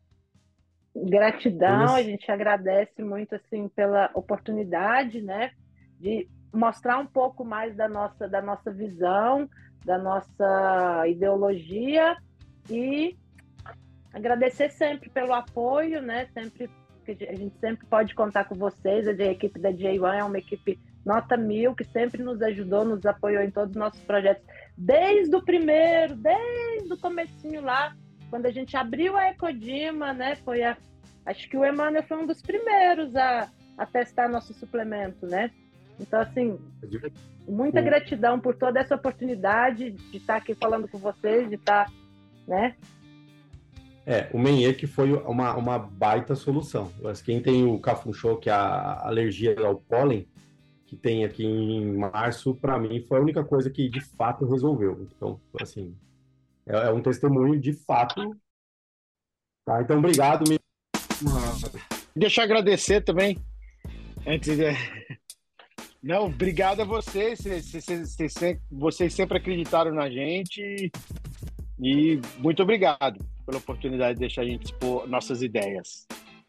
Gratidão, a gente agradece muito, assim, pela oportunidade, né, de mostrar um pouco mais da nossa, da nossa visão, da nossa ideologia, e agradecer sempre pelo apoio, né, sempre, a gente sempre pode contar com vocês. A equipe da J um é uma equipe nota mil, que sempre nos ajudou, nos apoiou em todos os nossos projetos, desde o primeiro, desde o comecinho lá, quando a gente abriu a Ecodima, né, foi a, acho que o Emmanuel foi um dos primeiros a, a testar nosso suplemento, né? Então, assim, muita Sim. gratidão por toda essa oportunidade de estar aqui falando com vocês, de estar, né? É, o Menhe que foi uma, uma baita solução. Mas quem tem o Cafunchô, que é a alergia ao pólen, que tem aqui em março, para mim foi a única coisa que de fato resolveu. Então, assim, é, é um testemunho de fato. Tá? Então, obrigado. Me... Deixa eu agradecer também. Antes de... Não, obrigado a vocês. Vocês, vocês, vocês sempre acreditaram na gente. E muito obrigado pela oportunidade de deixar a gente expor nossas ideias.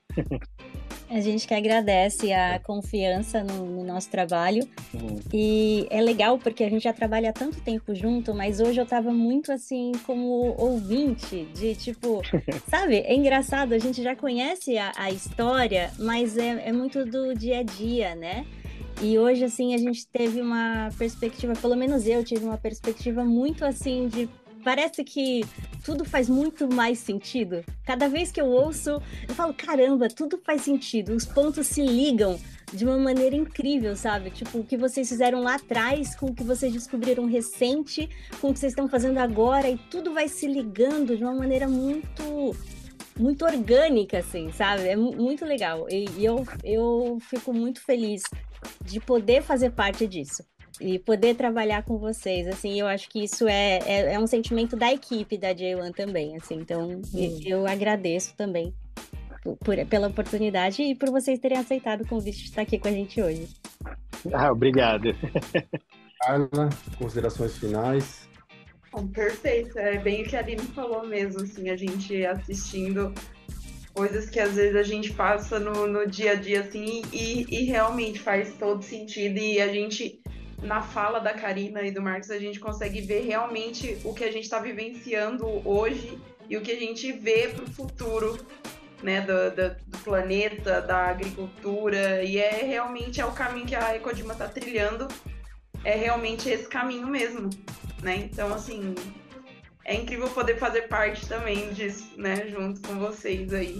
A gente que agradece a confiança no, no nosso trabalho. Uhum. E é legal porque a gente já trabalha há tanto tempo junto, mas hoje eu tava muito assim como ouvinte de tipo, sabe? É engraçado, a gente já conhece a, a história, mas é, é muito do dia a dia, né? E hoje, assim, a gente teve uma perspectiva, pelo menos eu tive uma perspectiva muito assim de... Parece que tudo faz muito mais sentido. Cada vez que eu ouço, eu falo, caramba, tudo faz sentido. Os pontos se ligam de uma maneira incrível, sabe? Tipo, o que vocês fizeram lá atrás, com o que vocês descobriram recente, com o que vocês estão fazendo agora, e tudo vai se ligando de uma maneira muito, muito orgânica, assim, sabe? É muito legal. E, e eu, eu fico muito feliz de poder fazer parte disso. E poder trabalhar com vocês, assim, eu acho que isso é, é, é um sentimento da equipe da J um também, assim, então hum. eu, eu agradeço também por, pela oportunidade e por vocês terem aceitado o convite de estar aqui com a gente hoje. Ah, obrigado. Carla, considerações finais? Bom, perfeito, é bem o que a Aline falou mesmo, assim, a gente assistindo coisas que às vezes a gente passa no, no dia a dia, assim, e, e realmente faz todo sentido, e a gente... Na fala da Karina e do Marcos, a gente consegue ver realmente o que a gente está vivenciando hoje e o que a gente vê para o futuro, né, do, do, do planeta, da agricultura, e é realmente é o caminho que a Ecodima está trilhando, é realmente esse caminho mesmo, né? Então, assim, é incrível poder fazer parte também disso, né, junto com vocês aí.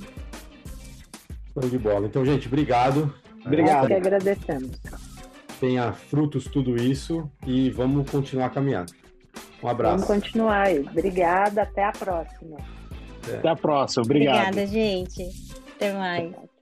Show de bola. Então, gente, obrigado. Obrigado. Nós que agradecemos. Tenha frutos tudo isso e vamos continuar caminhando. Um abraço. Vamos continuar aí. Obrigada, até a próxima. É. Até a próxima, obrigado. Obrigada, gente. Até mais.